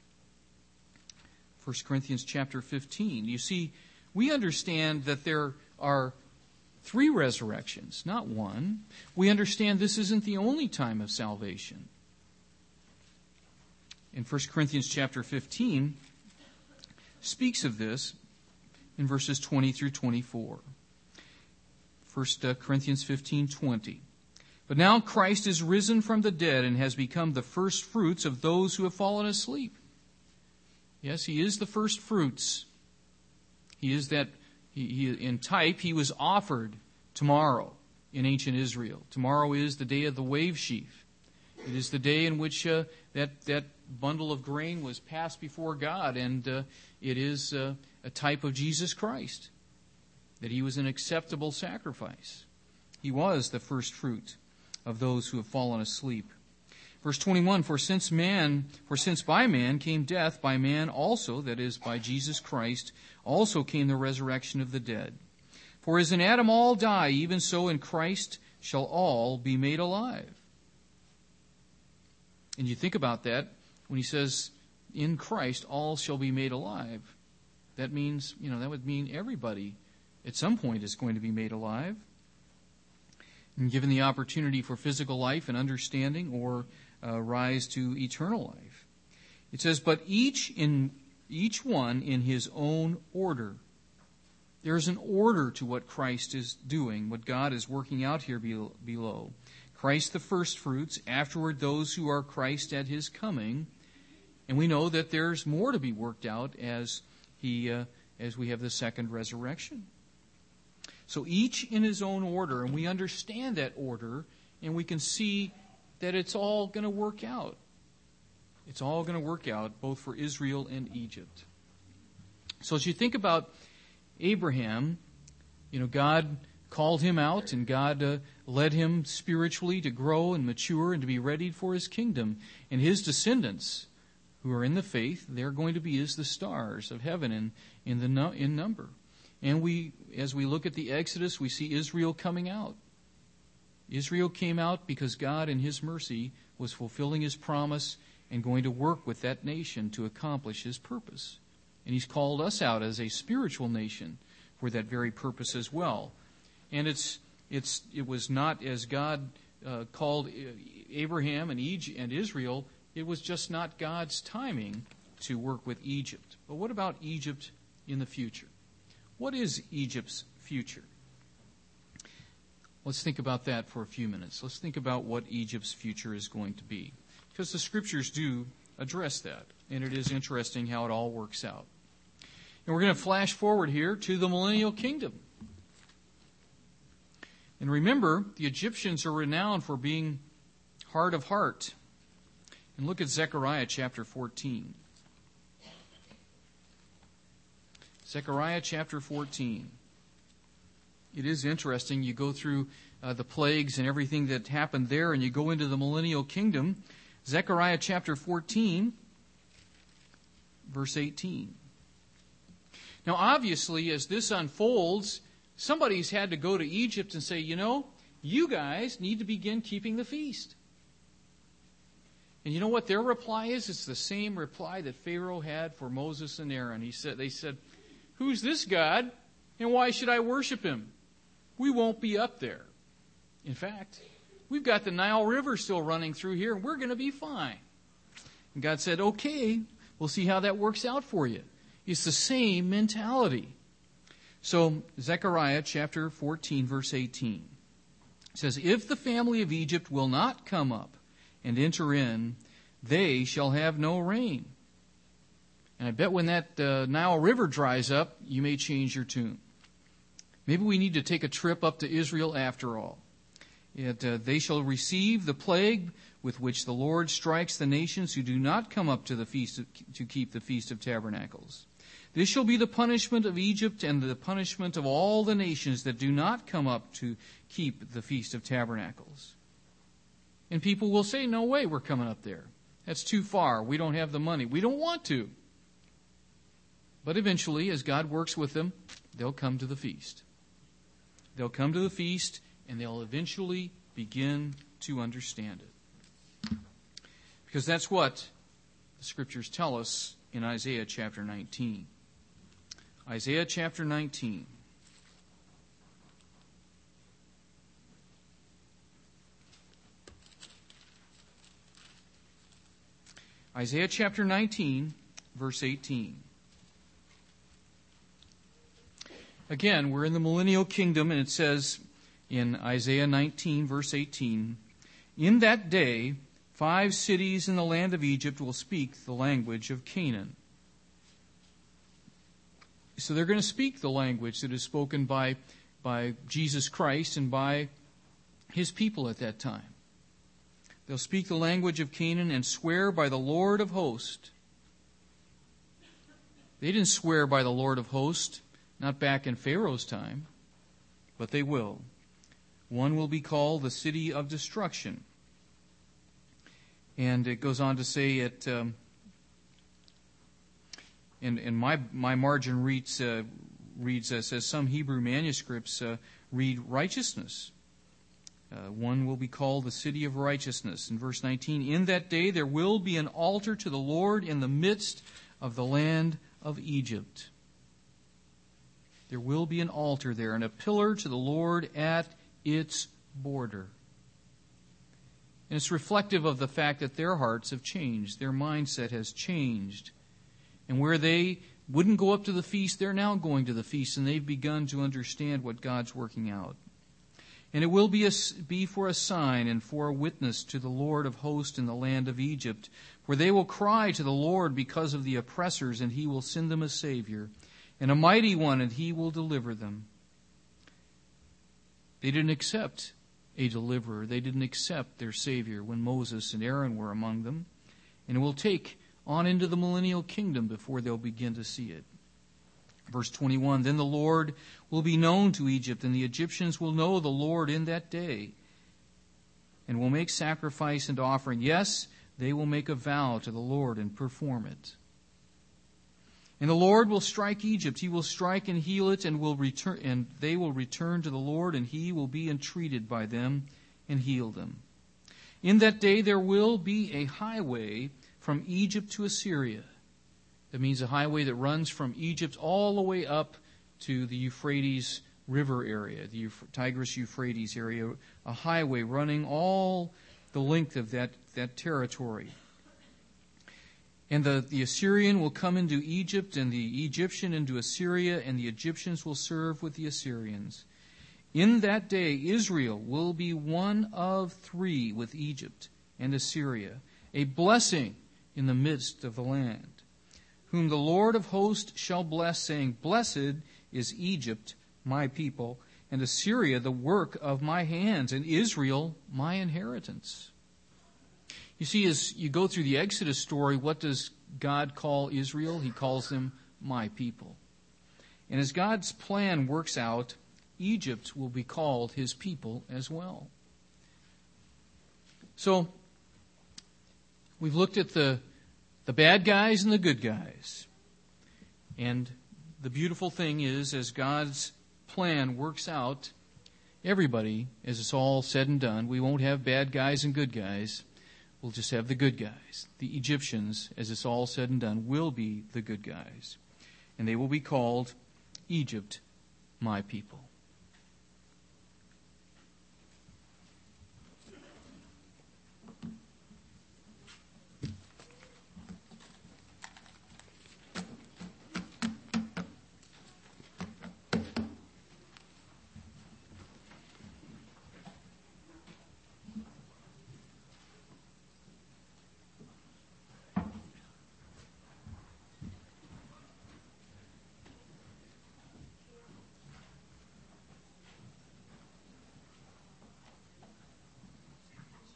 1 Corinthians chapter 15. You see, we understand that there are 3 resurrections, not one. We understand this isn't the only time of salvation. In 1 Corinthians chapter 15, speaks of this in verses 20 through 24. 1 Corinthians 15:20. But now Christ is risen from the dead and has become the first fruits of those who have fallen asleep. Yes, He is the first fruits. He is that, in type, He was offered tomorrow in ancient Israel. Tomorrow is the day of the wave sheaf. It is the day in which that bundle of grain was passed before God, and it is a type of Jesus Christ, that He was an acceptable sacrifice. He was the first fruit of those who have fallen asleep. Verse 21, for since by man came death, by man also, that is, by Jesus Christ, also came the resurrection of the dead. For as in Adam all die, even so in Christ shall all be made alive. And you think about that, when He says, in Christ all shall be made alive, that means, that would mean everybody at some point is going to be made alive. And given the opportunity for physical life and understanding, or rise to eternal life. It says, but each one in his own order. There is an order to what Christ is doing, what God is working out here below. Christ the first fruits, afterward those who are Christ at His coming. And we know that there's more to be worked out as we have the second resurrection. So each in his own order, and we understand that order, and we can see that it's all going to work out. It's all going to work out, both for Israel and Egypt. So as you think about Abraham, God called him out, and God led him spiritually to grow and mature and to be ready for his kingdom. And his descendants, who are in the faith, they're going to be as the stars of heaven in number. And as we look at the Exodus, we see Israel coming out. Israel came out because God, in his mercy, was fulfilling his promise and going to work with that nation to accomplish his purpose. And he's called us out as a spiritual nation for that very purpose as well. And it was not as God called Abraham and Israel, it was just not God's timing to work with Egypt. But what about Egypt in the future? What is Egypt's future? Let's think about that for a few minutes. Let's think about what Egypt's future is going to be. Because the Scriptures do address that, and it is interesting how it all works out. And we're going to flash forward here to the millennial kingdom. And remember, the Egyptians are renowned for being hard of heart. And look at Zechariah chapter 14. Zechariah chapter 14. It is interesting. You go through the plagues and everything that happened there, and you go into the millennial kingdom. Zechariah chapter 14, verse 18. Now, obviously, as this unfolds, somebody's had to go to Egypt and say, you guys need to begin keeping the feast. And you know what their reply is? It's the same reply that Pharaoh had for Moses and Aaron. They said, who's this God, and why should I worship him? We won't be up there. In fact, we've got the Nile River still running through here, and we're going to be fine. And God said, okay, we'll see how that works out for you. It's the same mentality. So, Zechariah chapter 14, verse 18 says, if the family of Egypt will not come up and enter in, they shall have no rain. And I bet when that Nile River dries up, you may change your tune. Maybe we need to take a trip up to Israel after all. They shall receive the plague with which the Lord strikes the nations who do not come up to the feast to keep the Feast of Tabernacles. This shall be the punishment of Egypt and the punishment of all the nations that do not come up to keep the Feast of Tabernacles. And people will say, no way we're coming up there. That's too far. We don't have the money. We don't want to. But eventually, as God works with them, they'll come to the feast. They'll come to the feast, and they'll eventually begin to understand it. Because that's what the Scriptures tell us in Isaiah chapter 19. Isaiah chapter 19. Isaiah chapter 19, verse 18. Again, we're in the millennial kingdom, and it says in Isaiah 19, verse 18, in that day, 5 cities in the land of Egypt will speak the language of Canaan. So they're going to speak the language that is spoken by Jesus Christ and by his people at that time. They'll speak the language of Canaan and swear by the Lord of hosts. They didn't swear by the Lord of hosts, not back in Pharaoh's time, but they will. One will be called the city of destruction. And it goes on to say it, and my margin reads says some Hebrew manuscripts read righteousness. One will be called the city of righteousness. In verse 19, in that day there will be an altar to the Lord in the midst of the land of Egypt. There will be an altar there and a pillar to the Lord at its border. And it's reflective of the fact that their hearts have changed. Their mindset has changed. And where they wouldn't go up to the feast, they're now going to the feast, and they've begun to understand what God's working out. And it will be for a sign and for a witness to the Lord of hosts in the land of Egypt, where they will cry to the Lord because of the oppressors, and he will send them a Savior, and a mighty one, and he will deliver them. They didn't accept a deliverer. They didn't accept their Savior when Moses and Aaron were among them. And it will take on into the millennial kingdom before they'll begin to see it. Verse 21, then the Lord will be known to Egypt, and the Egyptians will know the Lord in that day, and will make sacrifice and offering. Yes, they will make a vow to the Lord and perform it. And the Lord will strike Egypt. He will strike and heal it, and they will return to the Lord, and he will be entreated by them and heal them. In that day there will be a highway from Egypt to Assyria. That means a highway that runs from Egypt all the way up to the Euphrates River area, the Tigris-Euphrates area, a highway running all the length of that territory. And the Assyrian will come into Egypt, and the Egyptian into Assyria, and the Egyptians will serve with the Assyrians. In that day, Israel will be one of three with Egypt and Assyria, a blessing in the midst of the land, whom the Lord of hosts shall bless, saying, blessed is Egypt, my people, and Assyria, the work of my hands, and Israel, my inheritance. You see, as you go through the Exodus story, what does God call Israel? He calls them my people. And as God's plan works out, Egypt will be called his people as well. So, we've looked at the bad guys and the good guys. And the beautiful thing is, as God's plan works out, everybody, as it's all said and done, we won't have bad guys and good guys. We'll just have the good guys. The Egyptians, as it's all said and done, will be the good guys. And they will be called Egypt, my people.